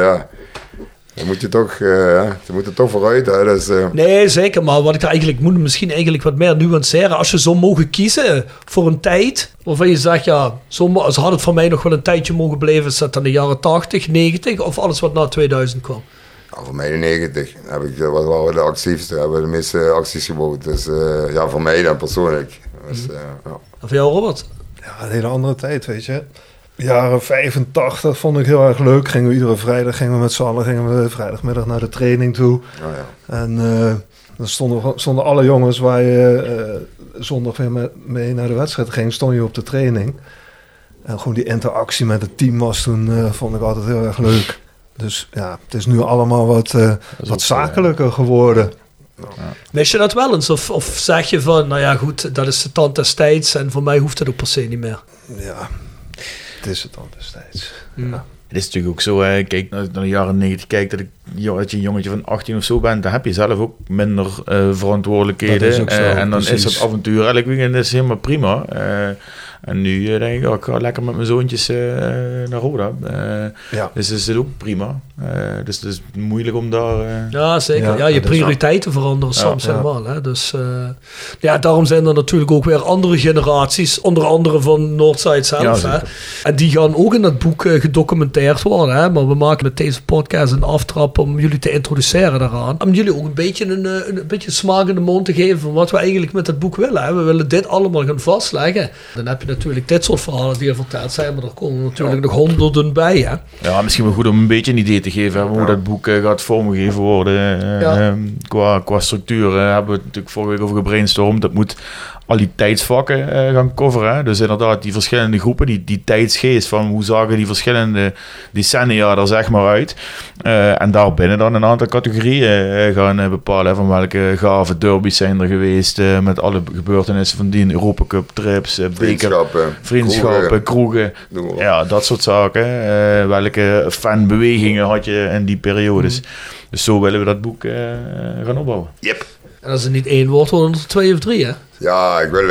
dan moet je toch, ze moeten toch vooruit. Hè, dus, Nee, zeker. Maar wat ik eigenlijk moet misschien eigenlijk wat meer nuanceren. Als je zo mogen kiezen voor een tijd waarvan je zegt, ja, zo had het voor mij nog wel een tijdje mogen blijven. Is dat dan de jaren 80, 90 of alles wat na 2000 kwam? Ja, voor mij de 90 waren we de actiefste, hebben we de meeste acties gebouwd. Dus voor mij dan persoonlijk. Dus, En voor jou, Robert? Ja, een hele andere tijd, weet je. Jaren 85 vond ik heel erg leuk. Iedere vrijdag met z'n allen vrijdagmiddag naar de training toe. Oh, ja. En dan stonden alle jongens waar je zondag weer mee naar de wedstrijd ging, stond je op de training. En gewoon die interactie met het team was toen, vond ik altijd heel erg leuk. Dus ja, het is nu allemaal wat zakelijker geworden. Ja. Mis je dat wel eens? Of zeg je van, nou ja goed, dat is de tand des tijds en voor mij hoeft het ook per se niet meer? Ja, het is de tand des tijds. Mm. Ja. Het is natuurlijk ook zo, kijk naar de jaren 90, kijk dat ik dat je een jongetje van 18 of zo bent, dan heb je zelf ook minder verantwoordelijkheden. En dan is het avontuur elk weekend is helemaal prima. En nu denk ik, ik ga lekker met mijn zoontjes naar Roda. Dus is het ook prima. Dus het is moeilijk om daar... Ja, zeker. Ja, je prioriteiten veranderen soms helemaal. Hè? Dus daarom zijn er natuurlijk ook weer andere generaties, onder andere van Northside zelf. Hè? En die gaan ook in dat boek gedocumenteerd worden. Hè? Maar we maken met deze podcast een aftrap om jullie te introduceren daaraan. Om jullie ook een beetje smaak in de mond te geven van wat we eigenlijk met het boek willen. Hè? We willen dit allemaal gaan vastleggen. Dan heb je natuurlijk dit soort verhalen die er verteld zijn, maar er komen natuurlijk nog honderden bij. Hè? Ja, misschien wel goed om een beetje een idee te geven hoe dat boek gaat vormgegeven worden. Qua structuur hebben we het natuurlijk vorige week over gebrainstormd. Dat moet al die tijdsvakken gaan coveren. Hè? Dus inderdaad, die verschillende groepen, die tijdsgeest van hoe zagen die verschillende decennia er zeg maar uit. En daarbinnen dan een aantal categorieën gaan bepalen van welke gave derbies zijn er geweest met alle gebeurtenissen van die Europa Cup trips, vriendschappen, kroegen. Ja, dat soort zaken. Welke fanbewegingen had je in die periodes. Dus zo willen we dat boek gaan opbouwen. Yep. En als het niet 1 wordt, worden er 2 of 3, hè? Ja, ik wil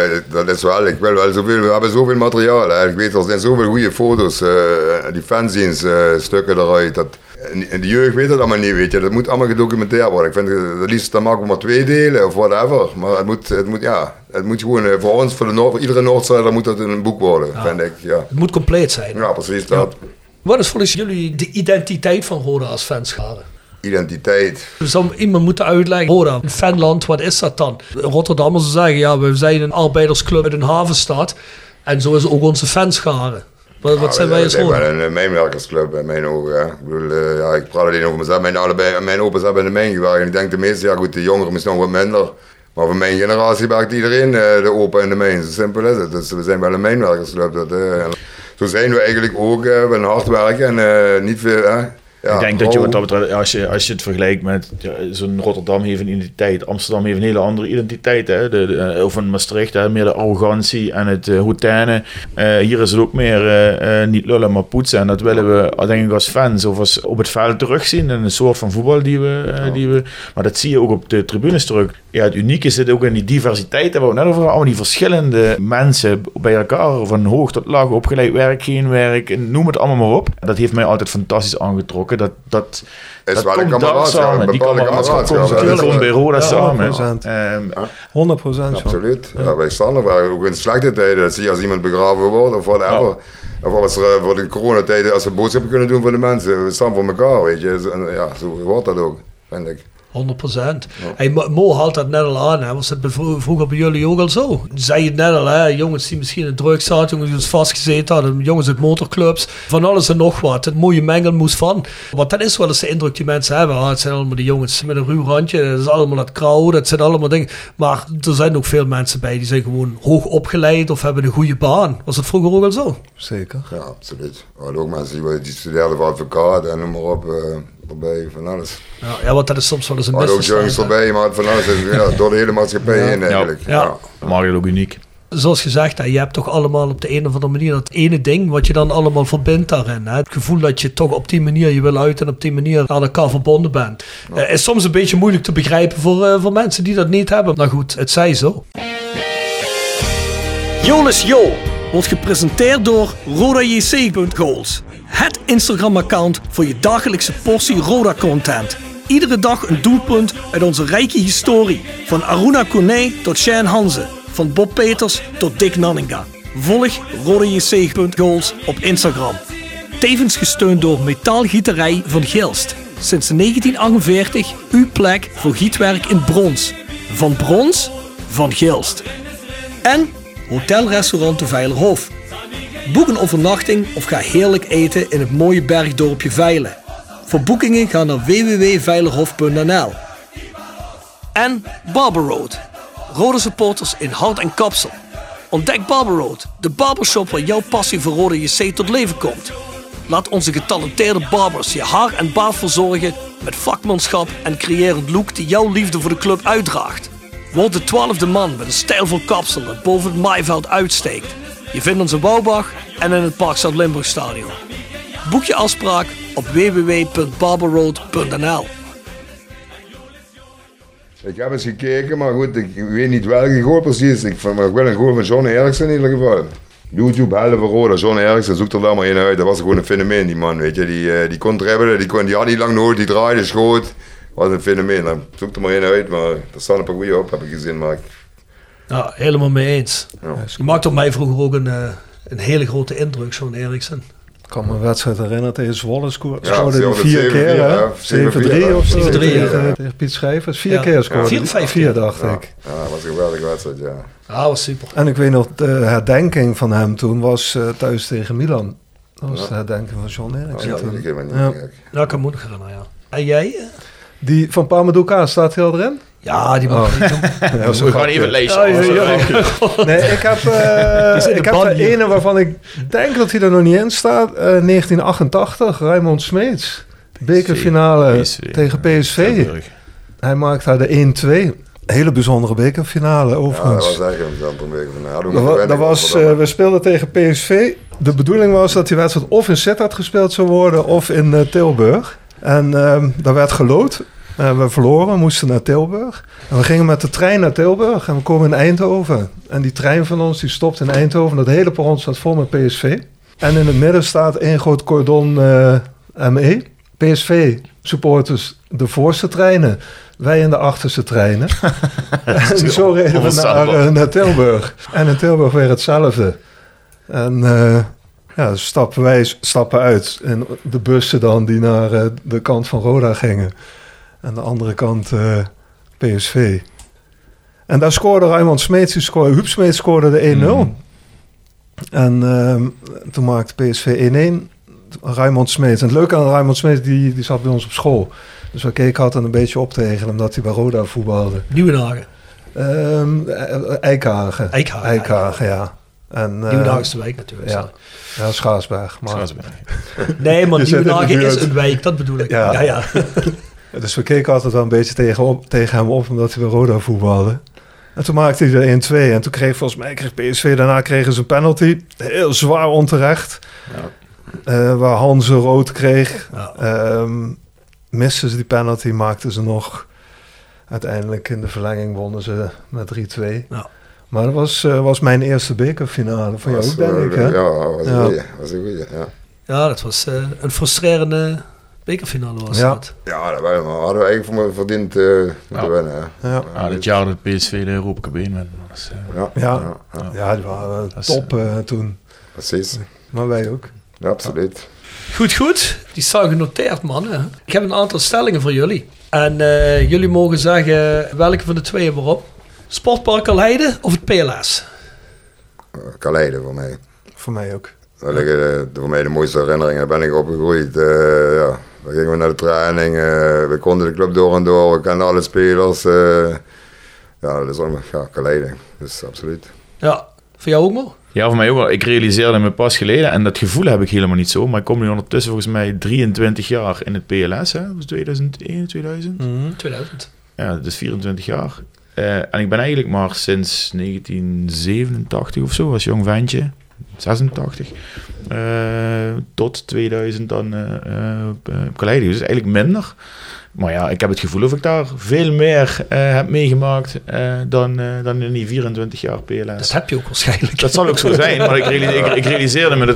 wel zoveel. We hebben zoveel materiaal. Hè. Ik weet, er zijn zoveel goede foto's. Die fanzines, stukken eruit. En de jeugd weet het allemaal niet, weet je. Dat moet allemaal gedocumenteerd worden. Ik vind het liefst, dan maken we maar 2 delen of whatever. Maar het moet gewoon voor ons, voor iedere Noordzijder moet dat een boek worden, vind ik. Ja. Het moet compleet zijn. Ja, precies dat. Wat is volgens jullie de identiteit van Roda als fanschare? Identiteit. Zou iemand moeten uitleggen, Roda, in Fanland, wat is dat dan? Rotterdammers zeggen, we zijn een arbeidersclub uit een havenstad. En zo is ook onze fanschare. Wat zijn wij als Roda? Ik ben een mijnwerkersclub in mijn ogen. Ja. Ik bedoel, ik praat alleen over mezelf. Mijn opa's hebben in de mijn gewerkt. En ik denk de meeste, de jongeren misschien nog wat minder. Maar voor mijn generatie werkt iedereen de opa in de mijn. Zo simpel is het. Dus we zijn wel een mijnwerkersclub. Zo zijn we eigenlijk ook. We zijn hard werken en niet veel... Ja, ik denk dat je wat dat betreft, als je het vergelijkt met zo'n Rotterdam heeft een identiteit, Amsterdam heeft een hele andere identiteit, hè? Of een Maastricht, hè? Meer de arrogantie en het houtijnen. Hier is het ook meer niet lullen maar poetsen en dat willen we denk ik als fans of als op het veld terugzien in een soort van voetbal die we maar dat zie je ook op de tribunes terug. Ja, het unieke zit ook in die diversiteit, waar we net over hadden, allemaal die verschillende mensen bij elkaar, van hoog tot laag, opgeleid werk, geen werk, noem het allemaal maar op. Dat heeft mij altijd fantastisch aangetrokken. Dat is wel komt daar samen. Die kameraadschap komt bij Roda samen. 100%. Absoluut. Ja, wij staan er ook in slechte tijden. Dat zie je als iemand begraven wordt of whatever. Ja. Of als er voor de coronatijden, als we boodschappen kunnen doen voor de mensen. We staan voor elkaar, weet je. En ja, zo wordt dat ook, vind ik. 100%. Hey, Mo haalt dat net al aan. Hè. Was het vroeger bij jullie ook al zo? Zei je het net al, hè? Jongens die misschien in drugs zaten, jongens die vastgezeten hadden, jongens uit motorclubs, van alles en nog wat. Het mooie mengelmoes van. Want dat is wel eens de indruk die mensen hebben. Het zijn allemaal die jongens met een ruw randje, dat is allemaal dat krauw, dat zijn allemaal dingen. Maar er zijn ook veel mensen bij die zijn gewoon hoog opgeleid of hebben een goede baan. Was het vroeger ook al zo? Zeker. Ja, absoluut. We hadden ook mensen die studeerden voor advocaat en noem maar op. Erbij, van alles. Ja, want dat is soms wel eens een misverstand. Ook jongens erbij, maar van alles door de hele maatschappij heen eigenlijk. Ja. Maar het ook uniek. Zoals gezegd, je hebt toch allemaal op de een of andere manier dat ene ding wat je dan allemaal verbindt daarin. Hè? Het gevoel dat je toch op die manier je wil uit en op die manier aan elkaar verbonden bent. Is soms een beetje moeilijk te begrijpen voor mensen die dat niet hebben. Nou goed, het zij zo. Jolis Jo wordt gepresenteerd door RodaJC.goals. Het Instagram-account voor je dagelijkse portie Roda-content. Iedere dag een doelpunt uit onze rijke historie. Van Aruna Kone tot Shane Hanze. Van Bob Peters tot Dick Nanninga. Volg RodaJC.goals op Instagram. Tevens gesteund door Metaalgieterij van Gilst. Sinds 1948 uw plek voor gietwerk in brons. Van brons, van Gilst. En Hotel-restaurant de Veilerhof. Boek een overnachting of ga heerlijk eten in het mooie bergdorpje Veilen. Voor boekingen ga naar www.veilerhof.nl. En Barber Road. Rode supporters in hart en kapsel. Ontdek Barber Road, de barbershop waar jouw passie voor Roda JC tot leven komt. Laat onze getalenteerde barbers je haar en baard verzorgen met vakmanschap en creërend look die jouw liefde voor de club uitdraagt. Word de 12e man met een stijlvol kapsel dat boven het maaiveld uitsteekt. Je vindt ons in Wouwbach en in het Park Zuid-Limburg Stadion. Boek je afspraak op www.barberroad.nl. Ik heb eens gekeken, maar goed, ik weet niet welke goal precies. Ik vond wel een goal van John Eriksen in ieder geval. YouTube, helden van Roda, John Eriksen, zoekt er dan maar in uit. Dat was gewoon een fenomeen, die man, weet je. Die kon dribbelen, die had niet lang nodig, die draaide, schoot. Was een fenomeen. Dan zoek er maar in uit, maar er staan een paar goeie op, heb ik gezien. Maar Ja, helemaal mee eens. Ja. Je maakte op mij vroeger ook een hele grote indruk, John Eriksen. Ik kan me een wedstrijd herinneren tegen Zwolle scoorde Ja, hij 4 keer, hè? 7-3 of zo. 7-3, tegen Piet Schrijvers. 4 keer scoorde hij. 4 dacht ik. Ja, dat was een geweldige wedstrijd, ja. Ja, dat was super. En ik weet nog, de herdenking van hem toen was thuis tegen Milan. Dat was de herdenking van John Eriksen. Ja, toen. ik helemaal niet gek. Ja, ik kan me nog herinneren, ja. En jij? Die van Pamadouka, staat hij al erin? Ja, die mag niet doen. Ja, We gaan even lezen. Nee, ik heb er ene waarvan ik denk dat hij er nog niet in staat. 1988, Raymond Smeets. Bekerfinale tegen PSV. Hij maakt daar de 1-2. Hele bijzondere bekerfinale overigens. Ja, dat was eigenlijk een bijzondere bekerfinale. We speelden tegen PSV. De bedoeling was dat die wedstrijd of in Sittard gespeeld zou worden of in Tilburg. En daar werd geloot. We verloren, moesten naar Tilburg. En we gingen met de trein naar Tilburg en we komen in Eindhoven. En die trein van ons die stopt in Eindhoven. Dat hele perron staat vol met PSV. En in het midden staat één groot cordon ME. PSV-supporters de voorste treinen. Wij in de achterste treinen. En zo reden we naar Tilburg. En in Tilburg weer hetzelfde. En stappen uit. En de bussen dan die naar de kant van Roda gingen. En de andere kant PSV. En daar scoorde Raymond Smeets. Huub Smeets scoorde de 1-0. En toen maakte PSV 1-1. Raymond Smeets. En het leuke aan Raymond Smeets, die zat bij ons op school. Dus we keken altijd een beetje op tegen hem, omdat hij bij Roda voetbalde. Nieuwenhagen. Eikhagen, ja. En, Nieuwenhagen is de wijk natuurlijk. Ja, Schaarsberg. Maar... Nee, maar Nieuwenhagen is een wijk, dat bedoel ik. Ja. Dus we keken altijd wel een beetje tegen hem op, omdat hij bij Roda voetbalde. En toen maakte hij er 1-2. En toen kreeg PSV, daarna kregen ze een penalty. Heel zwaar onterecht. Ja. Waar Hanze rood kreeg. Ja. Misten ze die penalty, maakten ze nog. Uiteindelijk in de verlenging wonnen ze met 3-2. Ja. Maar dat was mijn eerste bekerfinale. Van jou ook, denk ik, hè? Ja, was een goeie. Ja, dat was een frustrerende bekerfinale was dat. Ja, dat hadden we eigenlijk voor verdiend te winnen. Ja, dit jaar dat PSV de Europa Cup in. Ja, die waren top toen. Precies. Maar wij ook. Ja, absoluut. Goed. Die staan genoteerd, man. Ik heb een aantal stellingen voor jullie. En jullie mogen zeggen welke van de twee we op. Sportpark Aleiden of het PLS? Aleiden voor mij. Voor mij ook. Daar liggen voor mij de mooiste herinneringen. Daar ben ik opgegroeid. Dan gingen we naar de training. We konden de club door en door. We kenden alle spelers. Dat is allemaal Aleiden. Dus absoluut. Ja, voor jou ook, Mo? Ja, voor mij ook wel. Ik realiseerde me pas geleden, en dat gevoel heb ik helemaal niet zo, maar ik kom nu ondertussen volgens mij 23 jaar in het PLS, hè? Dat was 2001, 2000? 2000. Ja, dus 24 jaar. En ik ben eigenlijk maar sinds 1987 of zo, als jong ventje, 86, tot 2000 dan op Kaleidie. Dus eigenlijk minder. Maar ja, ik heb het gevoel of ik daar veel meer heb meegemaakt dan in die 24 jaar PLS. Dat heb je ook waarschijnlijk. Dat zal ook zo zijn, maar ik realiseerde me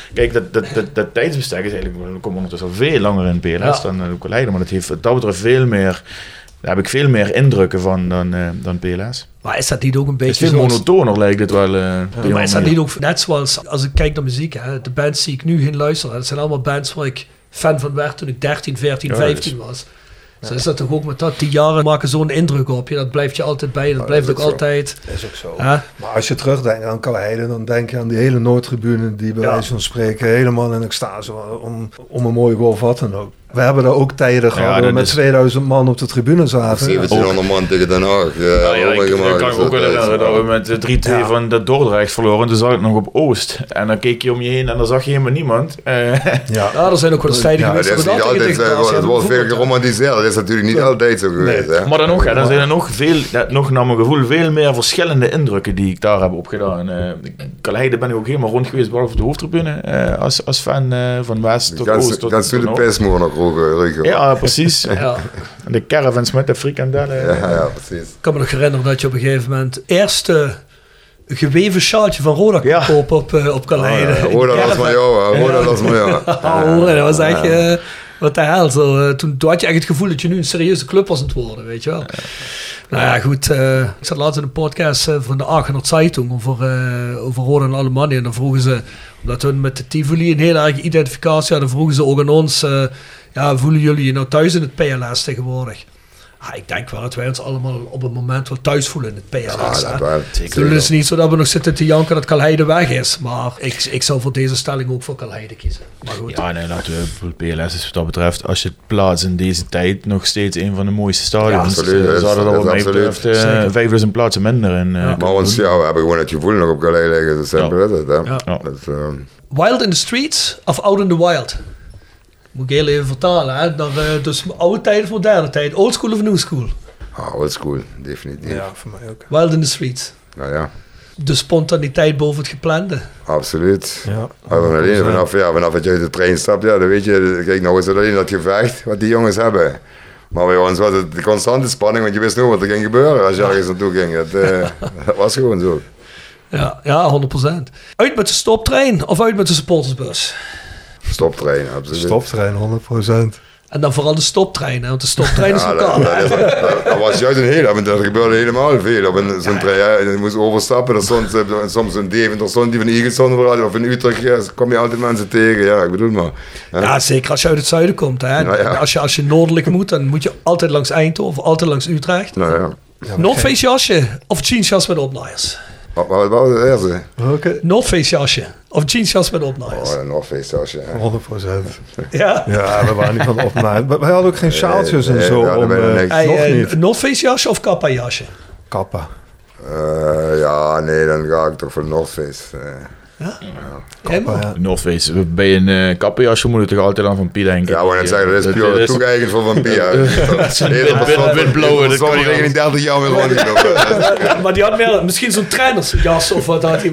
dat tijdsbestek is eigenlijk, we komen ondertussen al veel langer in PLS dan ook Leiden, maar dat heeft wat dat betreft veel meer, daar heb ik veel meer indrukken van dan PLS. Maar is dat niet ook een beetje veel monotoner lijkt het wel. Maar is dat niet ook net zoals, als ik kijk naar muziek, hè, de bands die ik nu ging luisteren, dat zijn allemaal bands waar ik fan van werd toen ik 13, 14, 15 was. Zo is dat toch ook met dat. Die jaren maken zo'n indruk op je. Dat blijft je altijd bij. Dat blijft ook altijd. Dat is ook zo. Maar als je terugdenkt aan Kaleiden, dan denk je aan die hele Noordtribune die bij wijze van spreken helemaal in extase om een mooie goal wat dan ook. We hebben daar ook tijden gehad waar we met 2000 man op de tribune zaten. 1700 man tegen Den Haag. Ik kan me ook wel herinneren dat we met 3-2 van de Dordrecht verloren. Toen zat ik nog op Oost. En dan keek je om je heen en dan zag je helemaal niemand. Er zijn ook wel eens tijden geweest. Dat is niet altijd, het wordt veel geromantiseerd. Dat is natuurlijk niet altijd zo geweest. Hè? Maar dan nog, dan zijn er nog naar mijn gevoel veel meer verschillende indrukken die ik daar heb opgedaan. Calheide ben ik ook helemaal rond geweest, behalve de hoofdtribune. Als fan van West tot Oost. Ganz du de Pestmoer nog roken. Ja, precies. De caravans met de frikandellen. Ja, precies. Ik kan me nog herinneren dat je op een gegeven moment eerste geweven sjaaltje van Roda kon kopen op Calheide. Roda, dat is maar jou. Dat was echt... wat de hel. Toen had je echt het gevoel dat je nu een serieuze club was aan het worden, weet je wel. Nou ja, goed. Ik zat laatst in een podcast van de Aachener Zeitung over Roda en Alemannia. En dan vroegen ze, omdat we met de Tivoli een hele erge identificatie hadden, vroegen ze ook aan ons, voelen jullie je nou thuis in het PLS tegenwoordig? Ik denk wel dat wij ons allemaal op het moment wel thuis voelen in het PLS. Het is niet zo dat we nog zitten te janken dat Calheide weg is. Maar ik zou voor deze stelling ook voor Calheide kiezen. Maar goed. Ja, nee, PLS is wat dat betreft, als je het plaatst in deze tijd, nog steeds een van de mooiste stadions. Absoluut. Zouden er wat mij betreft 5000 plaatsen minder in. Maar we hebben gewoon het gevoel nog op Calheide liggen. Dat is simpel is het. Wild in the streets of out in the wild? Moet ik heel even vertalen, hè? Dus oude tijd of moderne tijd? Old school of new school? Old school, definitief. Ja, voor mij ook. Wild in the streets. Nou ja. De spontaniteit boven het geplande. Absoluut. Ja. Vanaf dat je uit de trein stapt, dan weet je, kijk nou is het alleen dat gevecht wat die jongens hebben. Maar bij ons was het de constante spanning, want je wist nooit wat er ging gebeuren als je ergens naartoe ging. Dat was gewoon zo. Ja, 100%. Uit met de stoptrein of uit met de supportersbus? Stoptrein, absoluut. Stoptrein, 100%. En dan vooral de stoptrein, hè? Want de stoptrein is lokaal. Dat was juist een hele, want er gebeurde helemaal veel. Op zo'n trein, je moest overstappen. Er stond soms een Deventer, stond die van Eagleson of in Utrecht, kom je altijd mensen tegen. Ja, ik bedoel maar. Ja, zeker als je uit het zuiden komt. Hè? Als je noordelijk moet, dan moet je altijd langs Eindhoven, altijd langs Utrecht. Noordface jasje of jeansjas met opnaaiers? Wat was het eerste? Noordface jasje of jeansjas met opnaaiers? Een Noordface jasje. 100%. Ja, we waren niet van de opnaaien. Wij hadden ook geen sjaaltjes en zo. Nog niet. Noordface jasje of kappa jasje? Kappa. Dan ga ik toch voor Noordface. Noordface. Bij een kappenjasje moet je toch altijd aan Van Pie denken. Ja, maar het zeggen, dat is puur toegeëigend voor Van Pie. Wit-blauwe. Dat kwam 39 jaar mee rondgelopen. Maar die had misschien zo'n trainersjas of wat had hij.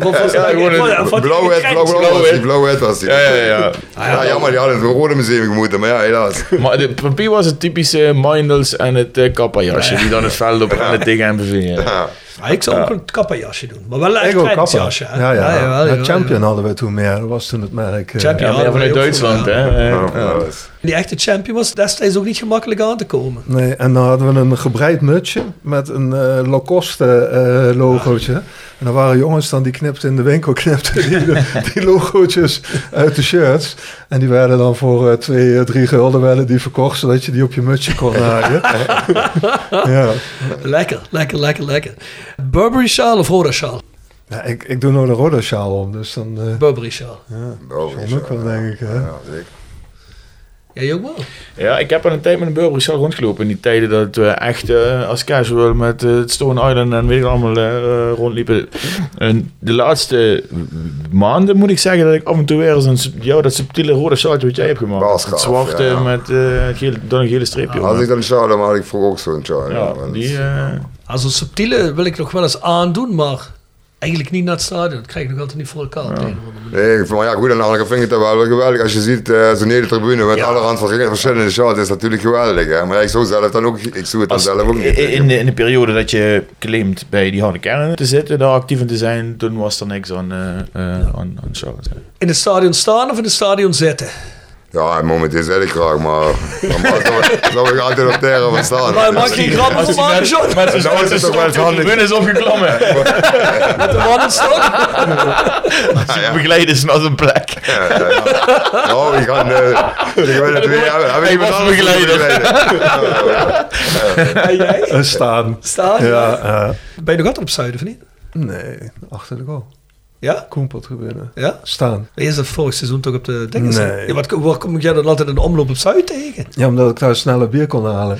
Blauw-wit was hij. Ja, jammer, die hadden het Rode Museum gemoeten, maar ja, helaas. Maar Van Pie was het typische Mindels en het kappenjasje die dan het veld op en het tegen MVV. Ik zou ook een kappenjasje doen, maar wel een trainersjasje. Champion hadden we toen meer, dat was toen het merk. Champion vanuit Duitsland. Die echte Champion was destijds ook niet gemakkelijk aan te komen. Nee, en dan hadden we een gebreid mutsje met een Lacoste logootje. En dan waren jongens dan die knipten in de winkel, die logootjes uit de shirts. En die werden dan voor 2-3 gulden werden die verkocht, zodat je die op je mutsje kon naaien. Lekker. Burberry sjaal of Roda sjaal? Ja, ik doe nog een Roda sjaal om, dus dan... Burberry sjaal. Burberry ook wel, denk ik. Hè? Ja, zeker. Ja, ook wel. Ja, ik heb al een tijd met een Burberry sjaal rondgelopen. In die tijden dat we echt als casual met het Stone Island en weet ik allemaal rondliepen. En de laatste maanden moet ik zeggen dat ik af en toe weer eens dat subtiele rode sjaaltje wat jij hebt gemaakt. Het zwarte met dan een gele streepje. Als ik dan een sjaal heb, had ik vroeger ook zo'n sjaal. Als een subtiele wil ik nog wel eens aandoen, maar eigenlijk niet naar het stadion. Dat krijg ik nog altijd niet voor elkaar. Nee, maar ja, goed, aan de andere kant vind ik het wel geweldig. Als je ziet zo'n hele tribune met allerhand verschillende shots, is natuurlijk geweldig. Hè? Maar ik zou zelf dan ook, zelf ook niet. In de periode dat je claimt bij die harde kern te zitten, daar actief in te zijn, toen was er niks aan shots. In het stadion staan of in het stadion zitten? Ja, momenteel zit ik graag, maar zou ik altijd op terren van staan. Maar mag je geen grappen van maken, John? Met z'n stoot is toch wel het handig. De is opgeklommen. Met de mannenstok? Begeleiden is als een plek. Nou, ik ga Hij was begeleider. En jij? Staan. Staan? Ja. Ben je nog altijd op zuiden, of niet? Nee, achter de goal. Ja? Koenpottribune. Ja? Staan. Is dat vorig seizoen toch op de dingen? Nee. Ja, waar kom jij dan altijd in de omloop op Zuid tegen? Ja, omdat ik daar sneller bier kon halen.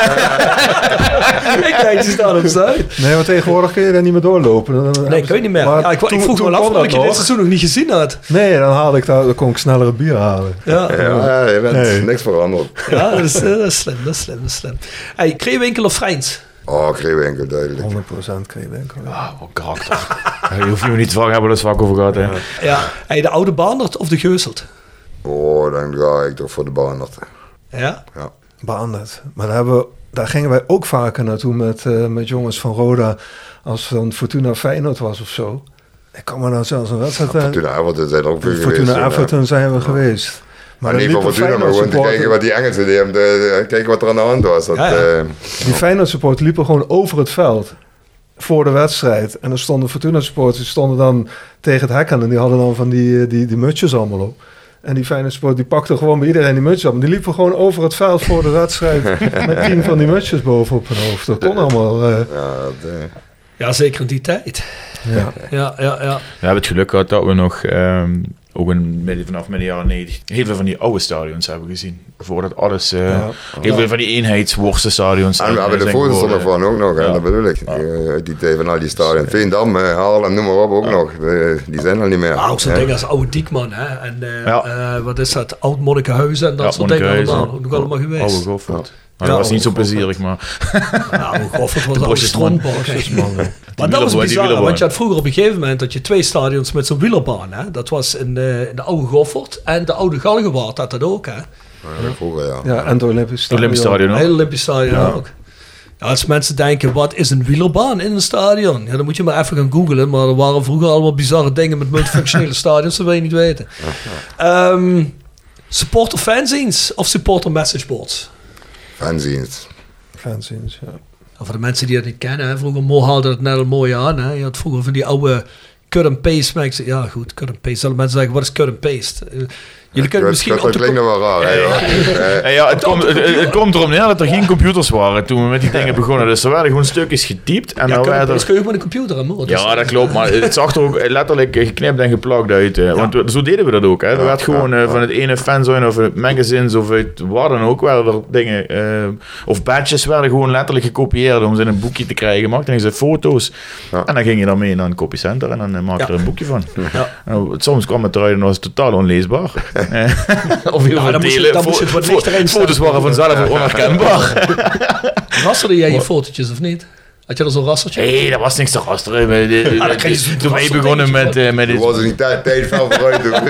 Ik denk, die staan op Zuid. Nee, maar tegenwoordig kun je daar niet meer doorlopen. Nee, kun je niet meer. Ja, ik vroeg me af of je dit seizoen nog niet gezien had. Nee, dan kon ik sneller bier halen. Ja, je bent niks veranderd. Ja, dat is slim. Hey, Kreewinkel of Freins? Oh, Kreewinkel, duidelijk. 100% Kreewinkel. Wat karakter. Je hoeft je me niet te vragen, hebben we er vaak over gehad. Hè? Ja. Hey, de oude Baandert of de Geuselt? Oh, dan ga ik toch voor de Baandert. Ja? Ja. Baandert. Maar daar gingen wij ook vaker naartoe met jongens van Roda. Als dan Fortuna Feyenoord was of zo. Ik kan me nou zelfs een wedstrijd... Fortuna Everton zijn er ook veel geweest. Fortuna Everton zijn we geweest. Maar niet van Fortuna, maar gewoon te kijken wat die Engelsen deden. Kijken wat er aan de hand was. Die Feyenoord supporters liepen gewoon over het veld. Voor de wedstrijd. En er stonden Fortuna supporters, die stonden dan tegen het hek aan. En die hadden dan van die mutsjes allemaal op. En die Feyenoord supporters, die pakten gewoon bij iedereen die mutsjes op. En die liepen gewoon over het veld voor de wedstrijd. Met 10 van die mutsjes bovenop hun hoofd. Dat kon allemaal. Ja, zeker in die tijd. Ja. We hebben het geluk gehad dat we nog... ook vanaf midden jaren 90 heel veel van die oude stadions hebben gezien. Voordat alles... heel veel van die eenheidsworstenstadions... En we hebben de foto's er nog van ook nog. Dat bedoel ik. Uit die tijd van al die stadions. Veendam, Haarlem, noem maar op ook nog. Die zijn er niet meer. Ook zo'n ding als Oude Diekman. Hè? En wat is dat? Oud Monnikenhuizen en dat soort dingen. Nog allemaal geweest. Oude Goffert. Dat was niet zo plezierig, maar... Oude Goffert was al stroompark. Maar dat was bizar, want je had vroeger op een gegeven moment dat je 2 stadions met zo'n wielerbaan. Hè? Dat was in de Oude Goffert en de Oude Galgenwaard had dat ook. Hè? Vroeger, ja, en het Olympisch Stadion. Het Olympisch Stadion ook. Ja, als mensen denken, wat is een wielerbaan in een stadion? Ja, dan moet je maar even gaan googlen. Maar er waren vroeger allemaal bizarre dingen met multifunctionele stadions. Dat wil je niet weten. Supporter fanzines of supporter messageboards? Fanzines, ja. Voor de mensen die dat niet kennen, hè, vroeger Mo haalde het net al mooi aan. Hè. Je had vroeger van die oude cut and paste. Ja goed, cut and paste. Zullen mensen zeggen, wat is cut and paste? Jullie kunnen misschien dat klinkt nog wel raar. Ja, het komt erom neer dat er geen computers waren toen we met die dingen begonnen. Dus er werden gewoon stukjes getypt. En dan werden kun je ook met een computer aan moord. Ja, dat klopt. Maar het zag er ook letterlijk geknipt en geplakt uit. Want zo deden we dat ook. Hè. Er werd gewoon van het ene fanzine of het magazines of uit waar dan ook werden er dingen... of badges werden gewoon letterlijk gekopieerd om ze in een boekje te krijgen. Maakten ze foto's. Ja. En dan ging je dan mee naar een copycenter en dan maakte er een boekje van. Ja. Soms kwam het eruit en was het totaal onleesbaar. Of heel veel delen. Foto's waren vanzelf onherkenbaar. Rasserde jij je fotootjes of niet? Had je er zo'n rasseltje? Nee, dat was niks te rasteren. Toen wij begonnen met dit... Toen was er niet tijd veel vooruit doen.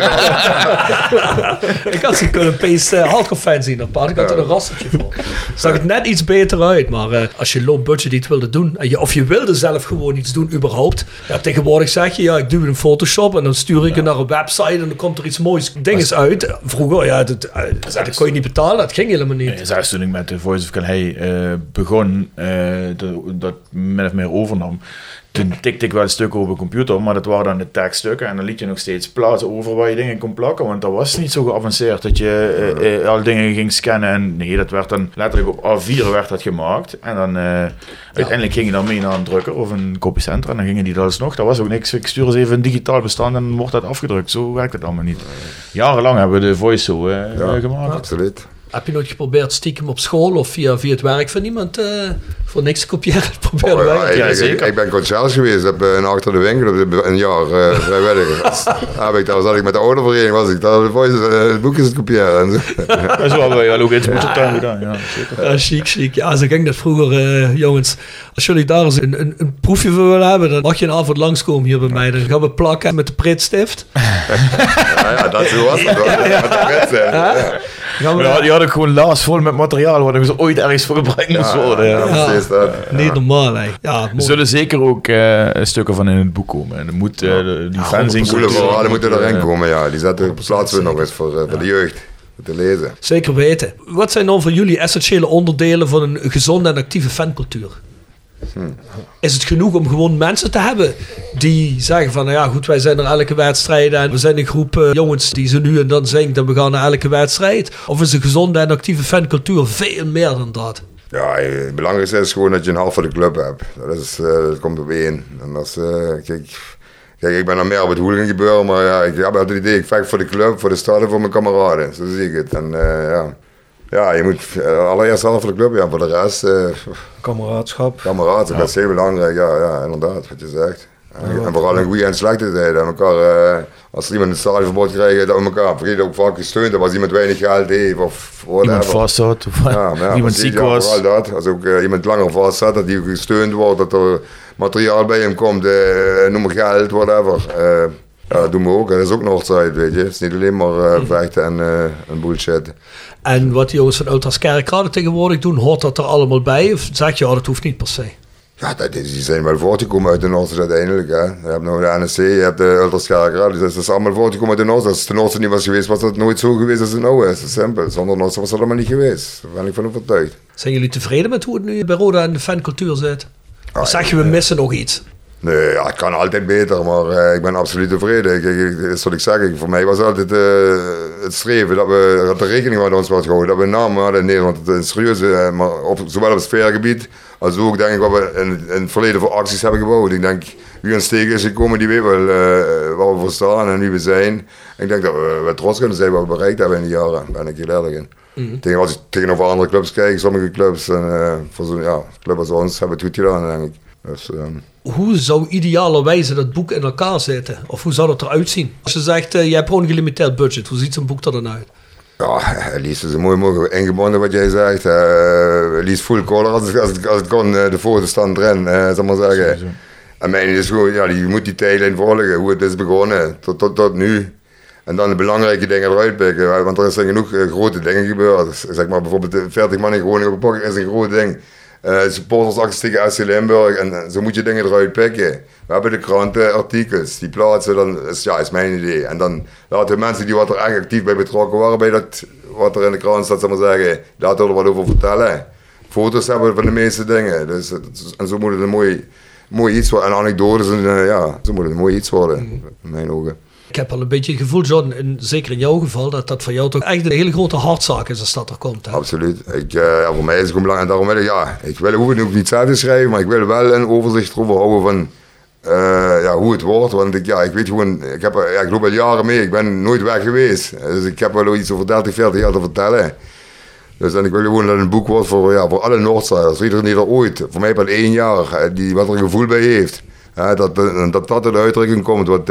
Ik had ze kunnen paste hardcore fans zien op. Ik had er een rasseltje voor. Zag het net iets beter uit. Maar als je low budget iets wilde doen... of je wilde zelf gewoon iets doen überhaupt... Ja, tegenwoordig zeg je... Ja, ik doe een Photoshop... En dan stuur ik het naar een website... En dan komt er iets moois dinges uit. Vroeger, dat kon je niet betalen. Dat ging helemaal niet. Zelfs toen ik met The Voice of Calais begon... dat min of meer overnam. Toen tikte ik wel een stuk op een computer, maar dat waren dan de tekststukken en dan liet je nog steeds plaatsen over waar je dingen kon plakken, want dat was niet zo geavanceerd dat je al dingen ging scannen en nee, dat werd dan letterlijk op A4 werd dat gemaakt en dan uiteindelijk ging je dan mee naar een drukker of een copycenter en dan gingen die dat alsnog, dat was ook niks, ik stuur eens even een digitaal bestand en dan wordt dat afgedrukt, zo werkt het allemaal niet. Jarenlang hebben we de Voice zo gemaakt. Absoluut. Heb je nooit geprobeerd stiekem op school of via het werk van iemand voor niks te kopiëren? Ik ben conciërge geweest, heb achter de winkel een jaar vrijwilliger. Zat ik met de oudervereniging, was ik daar de boekjes te kopiëren. Zo hebben wij wel ook iets moeten tuin gedaan. Ja, zeker. Chic. Ja, zo ging dat vroeger, jongens. Als jullie daar eens een proefje voor willen hebben, dan mag je een avond langskomen hier bij mij. Dan gaan we plakken met de pritstift. Ja, dat was het wel. Met de pritstift. Die had ik gewoon laas vol met materiaal waar ze ooit ergens voor gebruikt moest worden. Niet normaal, hè. Ja, er zullen zeker ook stukken van in het boek komen. En er moet die fans in komen. Die moeten erin komen, ja. Die plaatsen we nog eens voor de jeugd te lezen. Zeker weten. Wat zijn dan voor jullie essentiële onderdelen van een gezonde en actieve fancultuur? Is het genoeg om gewoon mensen te hebben die zeggen van, nou ja goed, wij zijn er elke wedstrijd en we zijn een groep jongens die ze nu en dan zingt en we gaan naar elke wedstrijd? Of is een gezonde en actieve fancultuur veel meer dan dat? Ja, het belangrijkste is gewoon dat je een half van de club hebt. Dat komt op één. En als, kijk, Kijk, ik ben dan meer op het hooligan gebeuren, maar ja, ik heb altijd het idee, ik vecht voor de club, voor de stad en voor mijn kameraden. Zo zie ik het. En ja, je moet allereerst zelf voor de club, ja, voor de rest... Kameraadschap. Kameraadschap, dat is heel belangrijk, ja, inderdaad, wat je zegt. En vooral in goede en slechte tijden. Elkaar, als er iemand een stadionverbod krijgt, dat we elkaar vergeten ook vaak gesteund hebben. Als iemand weinig geld heeft of whatever. Iemand vast zat of iemand ziek was. Vooral dat. Als ook iemand langer vast zat, dat die gesteund wordt, dat er materiaal bij hem komt, noem maar geld, whatever. Dat doen we ook. Dat is ook Noordzijde, weet je. Het is niet alleen maar vechten en bullshit. En wat die jongens van Ultras Kerkrade tegenwoordig doen, hoort dat er allemaal bij? Of zeg je, dat hoeft niet per se? Ja, die zijn wel voortgekomen uit de Noordse uiteindelijk. Hè. Je hebt nou de NSC, je hebt de Ultras Kerkrade, dus dat is allemaal voortgekomen uit de Noordse. Als de Noordse niet was geweest, was dat nooit zo geweest als het nou is. Dat is simpel. Zonder Noordse was dat allemaal niet geweest. Daar ben ik van overtuigd. Zijn jullie tevreden met hoe het nu bij Roda en de fancultuur zit? Of zeg je, we missen nog iets? Nee, ja, het kan altijd beter, maar ik ben absoluut tevreden. Dat is wat ik zeg. Voor mij was altijd het streven dat de rekening met ons wordt gehouden. Dat we een naam hadden in Nederland. Het is serieus, maar zowel op het sfeergebied als ook denk ik wat we in het verleden voor acties hebben gebouwd. Ik denk, wie ons tegen is gekomen, die weet wel waar we voor staan en wie we zijn. Ik denk dat we trots kunnen zijn wat we bereikt hebben in die jaren. Daar ben ik heel eerlijk in. Als ik tegenover andere clubs kijk, sommige clubs, voor zo'n club als ons, hebben het goed gedaan, denk ik. Dus, hoe zou idealerwijze dat boek in elkaar zitten? Of hoe zou dat eruit zien? Als je zegt, je hebt gewoon een gelimiteerd budget, hoe ziet zo'n boek er dan uit? Ja, liefst is het mooi mogelijk ingebonden wat jij zegt. Liefst full color als het kon, de foto's staan erin, zal maar zeggen. En mijn is gewoon, ja, je moet die tijdlijn volgen, hoe het is begonnen tot nu. En dan de belangrijke dingen eruit pikken, want er zijn genoeg grote dingen gebeurd. Zeg maar bijvoorbeeld 40 man in Groningen op is een groot ding. Supportersacties tegen SC Limburg en zo moet je dingen eruit pikken. We hebben de krantenartikels, die plaatsen, dan is mijn idee. En dan laten we mensen die wat er echt actief bij betrokken waren bij dat wat er in de krant staat, zal maar zeggen, laten we er wat over vertellen. Foto's hebben we van de meeste dingen, dus, en zo moet het een mooi iets worden. En anekdotes, zo moet het een mooi iets worden, in mijn ogen. Ik heb al een beetje het gevoel, John, zeker in jouw geval, dat voor jou toch echt een hele grote hartzaak is als dat er komt. Hè? Absoluut. Voor mij is het gewoon belangrijk. En daarom hoef het ook niet zelf te schrijven, maar ik wil wel een overzicht erover houden van hoe het wordt. Want ik weet gewoon, ik loop al jaren mee, ik ben nooit weg geweest. Dus ik heb wel iets over 30, 40 jaar te vertellen. Dus en ik wil gewoon dat het een boek wordt voor alle Noordstrijders. Iedereen die er ooit, voor mij al 1 jaar, wat er een gevoel bij heeft. Dat tot uitdrukking komt wat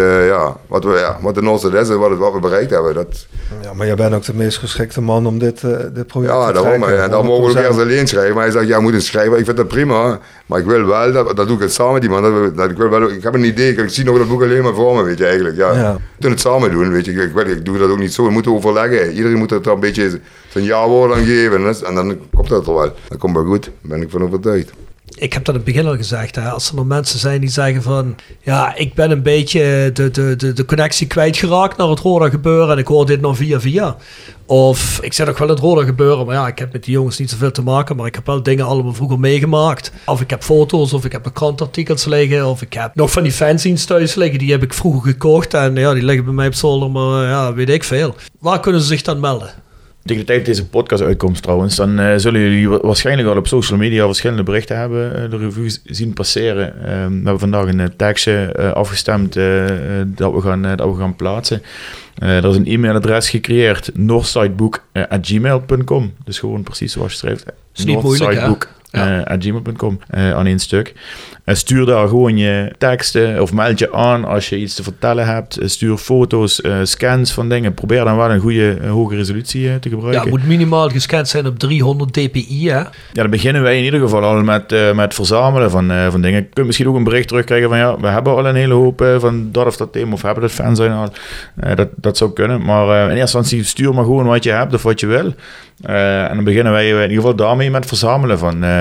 de Noordstad is en wat we bereikt hebben. Ja, maar jij bent ook de meest geschikte man om dit project te trekken. En dan mogen we ook eerst alleen schrijven. Maar hij zegt, moet het schrijven. Ik vind dat prima. Maar ik wil wel, dat doe ik het samen met die man. Ik heb een idee, ik zie nog dat boek alleen maar voor me, weet je eigenlijk. Ja. We kunnen het samen doen, weet je. Ik doe dat ook niet zo, we moeten overleggen. Iedereen moet er een beetje zijn ja-woord aan geven. En dan komt dat er wel. Dat komt wel goed, daar ben ik van overtuigd. Ik heb dat in het begin al gezegd, hè, als er nog mensen zijn die zeggen van, ja, ik ben een beetje de connectie kwijtgeraakt naar het Roda gebeuren en ik hoor dit nog via. Of ik zit ook wel het Roda gebeuren, maar ja, ik heb met die jongens niet zoveel te maken, maar ik heb wel dingen allemaal vroeger meegemaakt. Of ik heb foto's, of ik heb krantartikels liggen, of ik heb nog van die fanzines thuis liggen, die heb ik vroeger gekocht en ja, die liggen bij mij op zolder, maar ja, weet ik veel. Waar kunnen ze zich dan melden? Tegen de tijd dat deze podcast uitkomt trouwens, dan zullen jullie waarschijnlijk al op social media verschillende berichten hebben, de reviews zien passeren. We hebben vandaag een tekstje afgestemd dat we gaan plaatsen. Er is een e-mailadres gecreëerd, northsidebook@gmail.com. Dus gewoon precies zoals je schrijft. Is niet moeilijk, hè? @gmail.com aan één stuk. Stuur daar gewoon je teksten of meld je aan als je iets te vertellen hebt. Stuur foto's, scans van dingen. Probeer dan wel een goede hoge resolutie te gebruiken. Ja, het moet minimaal gescand zijn op 300 dpi, hè? Ja, dan beginnen wij in ieder geval al met verzamelen van dingen. Je kunt misschien ook een bericht terugkrijgen van we hebben al een hele hoop van dat of dat thema of we hebben dat fan zijn al. Dat zou kunnen. Maar in eerste instantie stuur maar gewoon wat je hebt of wat je wil. En dan beginnen wij in ieder geval daarmee met verzamelen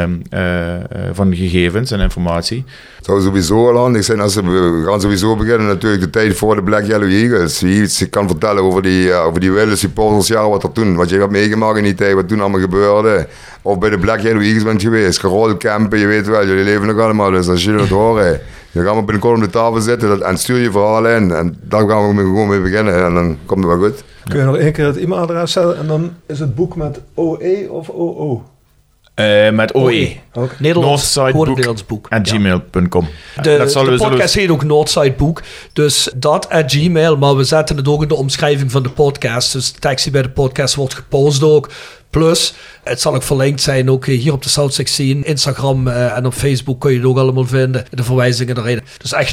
van gegevens en informatie. Het zou sowieso al handig zijn als we gaan sowieso beginnen natuurlijk de tijd voor de Black Yellow Eagles. Wie iets kan vertellen over die wilde supportersjaren, wat je hebt meegemaakt in die tijd, wat toen allemaal gebeurde. Of bij de Black Yellow Eagles bent geweest, Carol Kempen, je weet wel, jullie leven nog allemaal, dus als jullie dat horen, dan gaan we binnenkort op de tafel zitten en stuur je verhalen in. En daar gaan we gewoon mee beginnen en dan komt het wel goed. Kun je nog één keer het e-mailadres zetten en dan is het boek met OE of OO? Met OE. Nederlands boek. @gmail.com. De podcast heet ook Noordsideboek. Dus dat @gmail. Maar we zetten het ook in de omschrijving van de podcast. Dus de tekst die bij de podcast wordt gepost ook. Plus, het zal ook verlinkt zijn, ook hier op de South16, Instagram en op Facebook kun je het ook allemaal vinden. De verwijzingen erin. Dus echt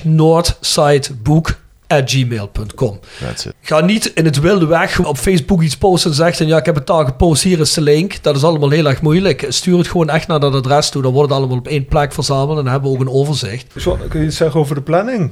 Noordsideboek@gmail.com. Ga niet in het wilde weg op Facebook iets posten en zeggen, ja, ik heb het daar gepost, hier is de link. Dat is allemaal heel erg moeilijk. Stuur het gewoon echt naar dat adres toe. Dan wordt het allemaal op één plek verzameld en dan hebben we ook een overzicht. Kun je iets zeggen over de planning?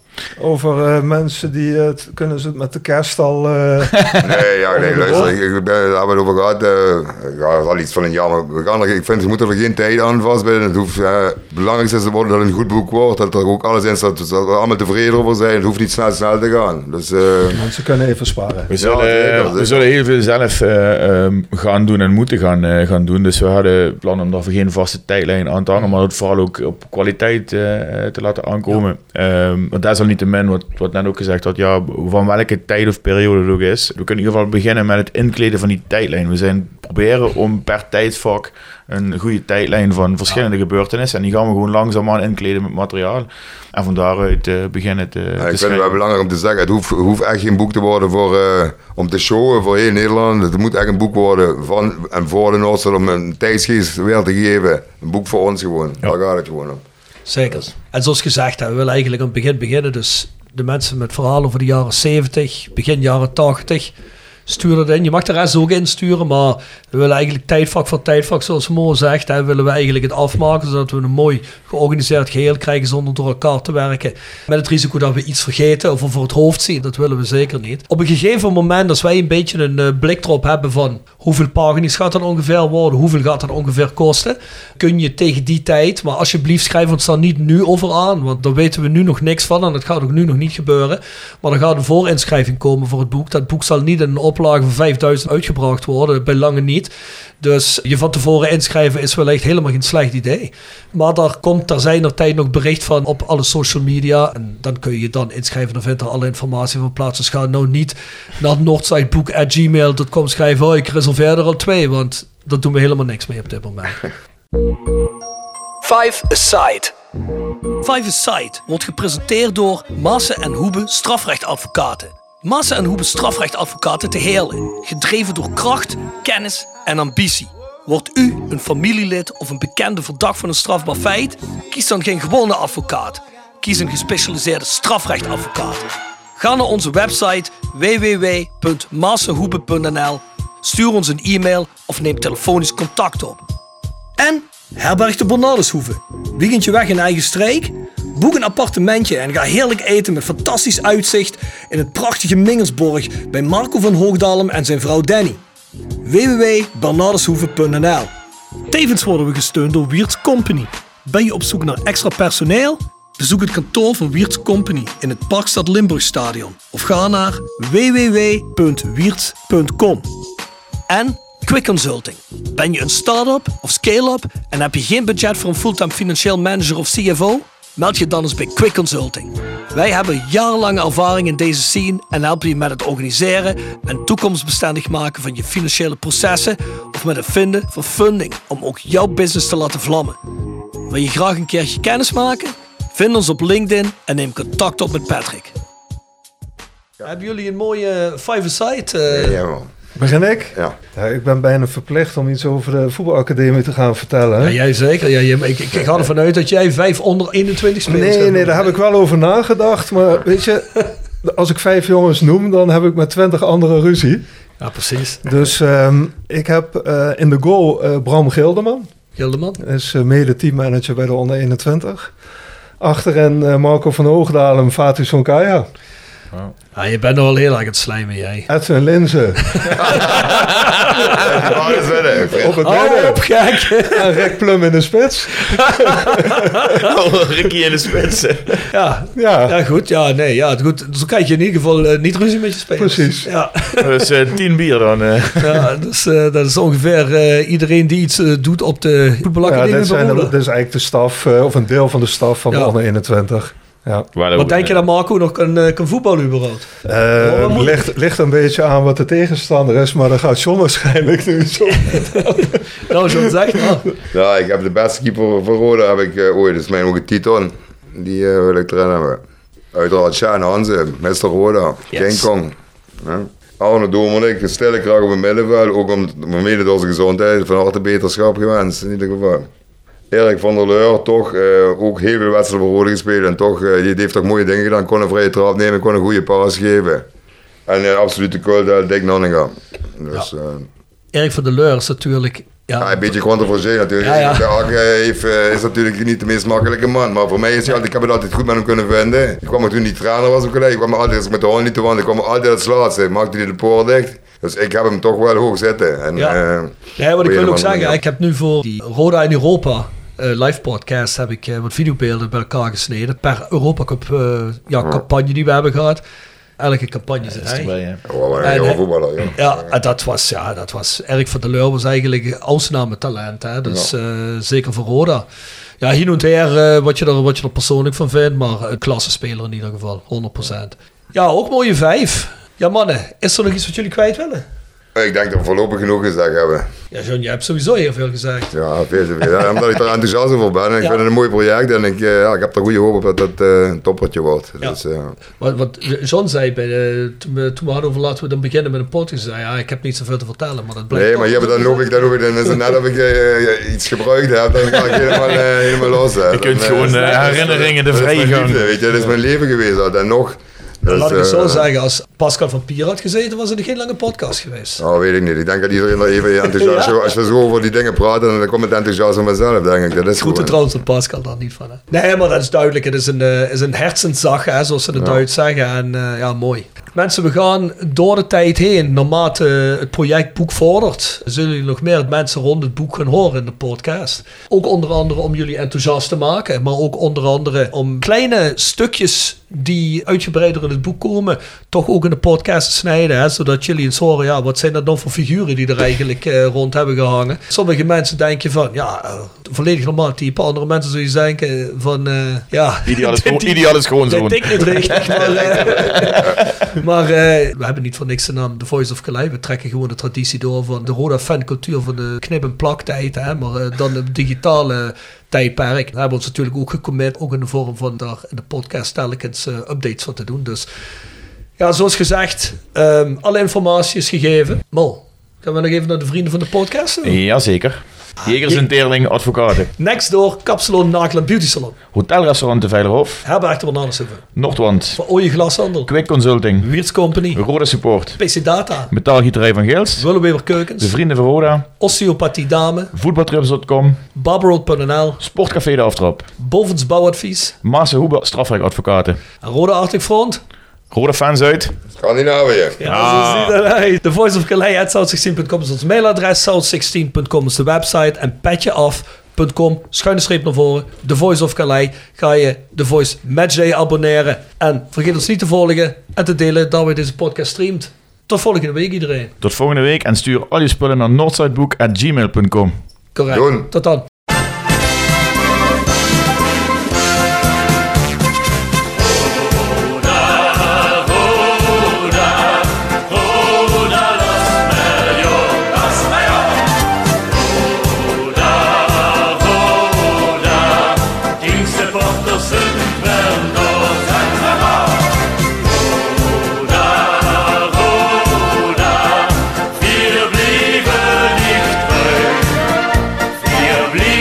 Over mensen die kunnen ze het met de kerst al... Nee, luister, daar hebben we het over gehad. Al iets van een jaar, maar ik vind, je moet er geen tijd aan vastbinden. Het belangrijkste is dat het een goed boek wordt, dat er ook alles in staat, dat we allemaal tevreden over zijn. Het hoeft niet snel te gaan. Dus, mensen kunnen even sparen. We zullen heel veel zelf gaan doen en moeten gaan doen. Dus we hadden het plan om daar geen vaste tijdlijn aan te hangen, maar het vooral ook op kwaliteit te laten aankomen. Want dat is al niet te min, wat net ook gezegd had, ja, van welke tijd of periode het ook is. We kunnen in ieder geval beginnen met het inkleden van die tijdlijn. We zijn proberen om per tijdvak een goede tijdlijn van verschillende gebeurtenissen. En die gaan we gewoon langzaamaan inkleden met materiaal. En van daaruit beginnen te ik vind het wel belangrijk om te zeggen, het hoeft echt geen boek te worden om te showen voor heel Nederland. Het moet echt een boek worden van en voor de Noordstad om een tijdsgeest weer te geven. Een boek voor ons gewoon. Ja. Daar gaat het gewoon om. Zeker. En zoals gezegd, we willen eigenlijk aan het begin beginnen. Dus de mensen met verhalen over de jaren 70, begin jaren 80, stuur dat in. Je mag de rest ook insturen, maar we willen eigenlijk tijdvak voor tijdvak, zoals Mo zegt, willen we eigenlijk het afmaken, zodat we een mooi georganiseerd geheel krijgen zonder door elkaar te werken. Met het risico dat we iets vergeten of voor het hoofd zien, dat willen we zeker niet. Op een gegeven moment, als wij een beetje een blik erop hebben van hoeveel pagina's gaat dat ongeveer worden, hoeveel gaat dat ongeveer kosten, kun je tegen die tijd, maar alsjeblieft schrijf ons daar niet nu over aan, want daar weten we nu nog niks van en dat gaat ook nu nog niet gebeuren. Maar er gaat een voorinschrijving komen voor het boek. Dat boek zal niet in een oplage van 5000 uitgebracht worden, bij lange niet. Dus je van tevoren inschrijven is wellicht helemaal geen slecht idee. Maar er zijn er tijd nog bericht van op alle social media. En dan kun je je dan inschrijven. Dan vindt er alle informatie van plaats. Dus ga nou niet naar noordsideboek@gmail.com schrijven. Ik reserveer er al 2. Want daar doen we helemaal niks mee op dit moment. 5 Aside. 5 Aside wordt gepresenteerd door Maassen en Hoebe strafrechtadvocaten. Maassen en Hoebe strafrechtadvocaten te Heerlen. Gedreven door kracht, kennis en ambitie. Wordt u een familielid of een bekende verdacht van een strafbaar feit? Kies dan geen gewone advocaat. Kies een gespecialiseerde strafrechtadvocaat. Ga naar onze website www.maassenhoebe.nl. Stuur ons een e-mail of neem telefonisch contact op. En herberg de Bernardeshoeve. Weekendje weg in eigen streek? Boek een appartementje en ga heerlijk eten met fantastisch uitzicht in het prachtige Mingelsborg bij Marco van Hoogdalem en zijn vrouw Danny. www.bernardeshoeve.nl. Tevens worden we gesteund door Wiertz Company. Ben je op zoek naar extra personeel? Bezoek het kantoor van Wiertz Company in het Parkstad Limburgstadion of ga naar www.wiertz.com. En Quick Consulting. Ben je een start-up of scale-up en heb je geen budget voor een fulltime financieel manager of CFO? Meld je dan eens bij Quick Consulting. Wij hebben jarenlange ervaring in deze scene en helpen je met het organiseren en toekomstbestendig maken van je financiële processen of met het vinden van funding om ook jouw business te laten vlammen. Wil je graag een keertje kennis maken? Vind ons op LinkedIn en neem contact op met Patrick. Ja. Hebben jullie een mooie 5 Aside? Ja, man. Begin ik? Ja. Ja. Ik ben bijna verplicht om iets over de voetbalacademie te gaan vertellen. Ja, jij zeker. Ja, ik ga ervan uit dat jij 5 onder 21 spelers hebt. Nee, daar heb ik wel over nagedacht. Maar weet je, als ik 5 jongens noem, dan heb ik met 20 andere ruzie. Ja, precies. Dus ik heb in de goal Bram Gilderman. Gilderman? Is mede teammanager bij de onder 21. Achterin Marco van Hoogdalem, Fatih Sonkaya. Wow. Ah, je bent nog wel heel erg aan het slijmen, jij. Edwin Linzen. Op het midden. Op, gek. En Rick Plum in de spits. Ricky in de spits. Ja, goed. Ja, nee, ja, goed. Zo krijg je in ieder geval niet ruzie met je spelers. Precies. Ja. Dat is 10 bier dan. Ja, dus dat is ongeveer iedereen die iets doet op de voetbalacademie. Ja, dit is eigenlijk de staf, of een deel van de staf van de onder 21. Ja. Wat denk je dat Marco nog kan voetballen überhaupt? Ligt een beetje aan wat de tegenstander is, maar dat gaat John waarschijnlijk nu zo. Nou, John, zeg maar. Ja, ik heb de beste keeper van Roda, heb ik ooit, dat is mijn ook Titon. Die wil ik erin hebben. Uiteraard Sjaan Hanze, Mr. Roda, King Kong. Ja. Arno Domernik, een stille kracht op het middenveld, ook mede door zijn gezondheid, van harte beterschap gewenst in ieder geval. Erik van der Leur, toch ook heel veel wedstrijden voor Roda gespeeld en toch, die heeft toch mooie dingen gedaan, kon een vrije trap nemen, kon een goede paas geven. En absolute kult, Dick Nanninga. Dus, Erik van der Leur is natuurlijk... Ja, een beetje controversieel natuurlijk. Ja. De Akke is natuurlijk niet de meest makkelijke man, maar voor mij is hij altijd, ik heb het altijd goed met hem kunnen vinden. Ik kwam er toen die trainer was ook gelijk, ik kwam altijd met de hond niet te wandelen, ik kwam altijd als laatste, maakte hij de poort dicht. Dus ik heb hem toch wel hoog zitten. En, wat ik wil ook zeggen, ik heb nu voor die Roda in Europa live podcast heb ik wat videobeelden bij elkaar gesneden per Europa Cup campagne die we hebben gehad. Elke campagne zit hij. Dat was Erik van der Leur was eigenlijk ausnahme talent. Hè? Dus zeker voor Roda. Ja, hier en her wat je er persoonlijk van vindt, maar een klassenspeler in ieder geval, 100%. Ja, ook mooie 5. Ja mannen, is er nog iets wat jullie kwijt willen? Ik denk dat we voorlopig genoeg gezegd hebben. Ja, John, je hebt sowieso heel veel gezegd. Ja, veel te veel. Ja, omdat ik er enthousiast over ben. En ik vind het een mooi project. En ik heb er goede hoop op dat het een toppertje wordt. Ja. Dus, wat John zei, toen we hadden over laten we dan beginnen met een podcast. Zei, ik heb niet zoveel te vertellen. Maar dat blijft nee, maar dan loop ik is het net of ik iets gebruikt heb. Dan ga ik helemaal los. Je kunt gewoon herinneringen de vrije gang. Weet je, dat is mijn leven geweest. En nog... Dus, laat ik het zo zeggen, als Pascal van Pier had gezeten, was het geen lange podcast geweest. Oh, weet ik niet. Ik denk dat iedereen er even enthousiast is. Als we zo over die dingen praten, dan komt het enthousiasme vanzelf, denk ik. Dat is goed trouwens dat Pascal daar niet van. Hè? Nee, maar dat is duidelijk. Het is een hersenzag, hè, zoals ze het Duits zeggen. En mooi. Mensen, we gaan door de tijd heen, naarmate het project Boek vordert, zullen jullie nog meer mensen rond het boek gaan horen in de podcast. Ook onder andere om jullie enthousiast te maken, maar ook onder andere om kleine stukjes die uitgebreider in het boek komen, toch ook in de podcast te snijden, hè, zodat jullie eens horen, wat zijn dat dan voor figuren die er eigenlijk rond hebben gehangen. Sommige mensen denken van, volledig normaal type, andere mensen zullen je denken van, ideaal is gewoon zo. Dat denk ik niet richtig, maar we hebben niet voor niks de naam The Voice of Calais. We trekken gewoon de traditie door van de Roda fancultuur van de knip- en plaktijd, hè, maar dan de digitale tijdperk. We hebben ons natuurlijk ook gecommit, ook in de vorm van daar in de podcast telkens updates van te doen. Dus ja, zoals gezegd, alle informatie is gegeven. Mo, gaan we nog even naar de vrienden van de podcast doen? Jazeker. Jegers en Teerling Advocaten. Next door Kapsalon Nagel en Beauty Salon. Hotelrestaurant de Veilerhof. Herberg de Bananensuppe. Noordwand. Voor Ooie Glashandel. Quick Consulting. Wiertz Company. Roda Support. PC Data. Metaalgieterij van Geelst. Willeweber Keukens. De Vrienden van Roda. Osteopathie Dame. Voetbaltrips.com. Barbaroad.nl. Sportcafé De Aftrap. Bovens Bouwadvies. Maassen Huber Strafrechtadvocaten. En Roda Arctic Front. Roda fans uit. Scandinavië. Ja, zo ziet dat uit. The Voice of Calais @south16.com is ons mailadres. South16.com is de website. En petjeaf.com, _ naar voren. The Voice of Calais. Ga je The Voice Matchday abonneren. En vergeet ons niet te volgen en te delen dat we deze podcast streamt. Tot volgende week iedereen. Tot volgende week en stuur al je spullen naar northsidebook@gmail.com. Correct. Doen. Tot dan. Wir blieben nicht treu, wir blieben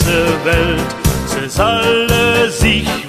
ganze Welt, sie solle sich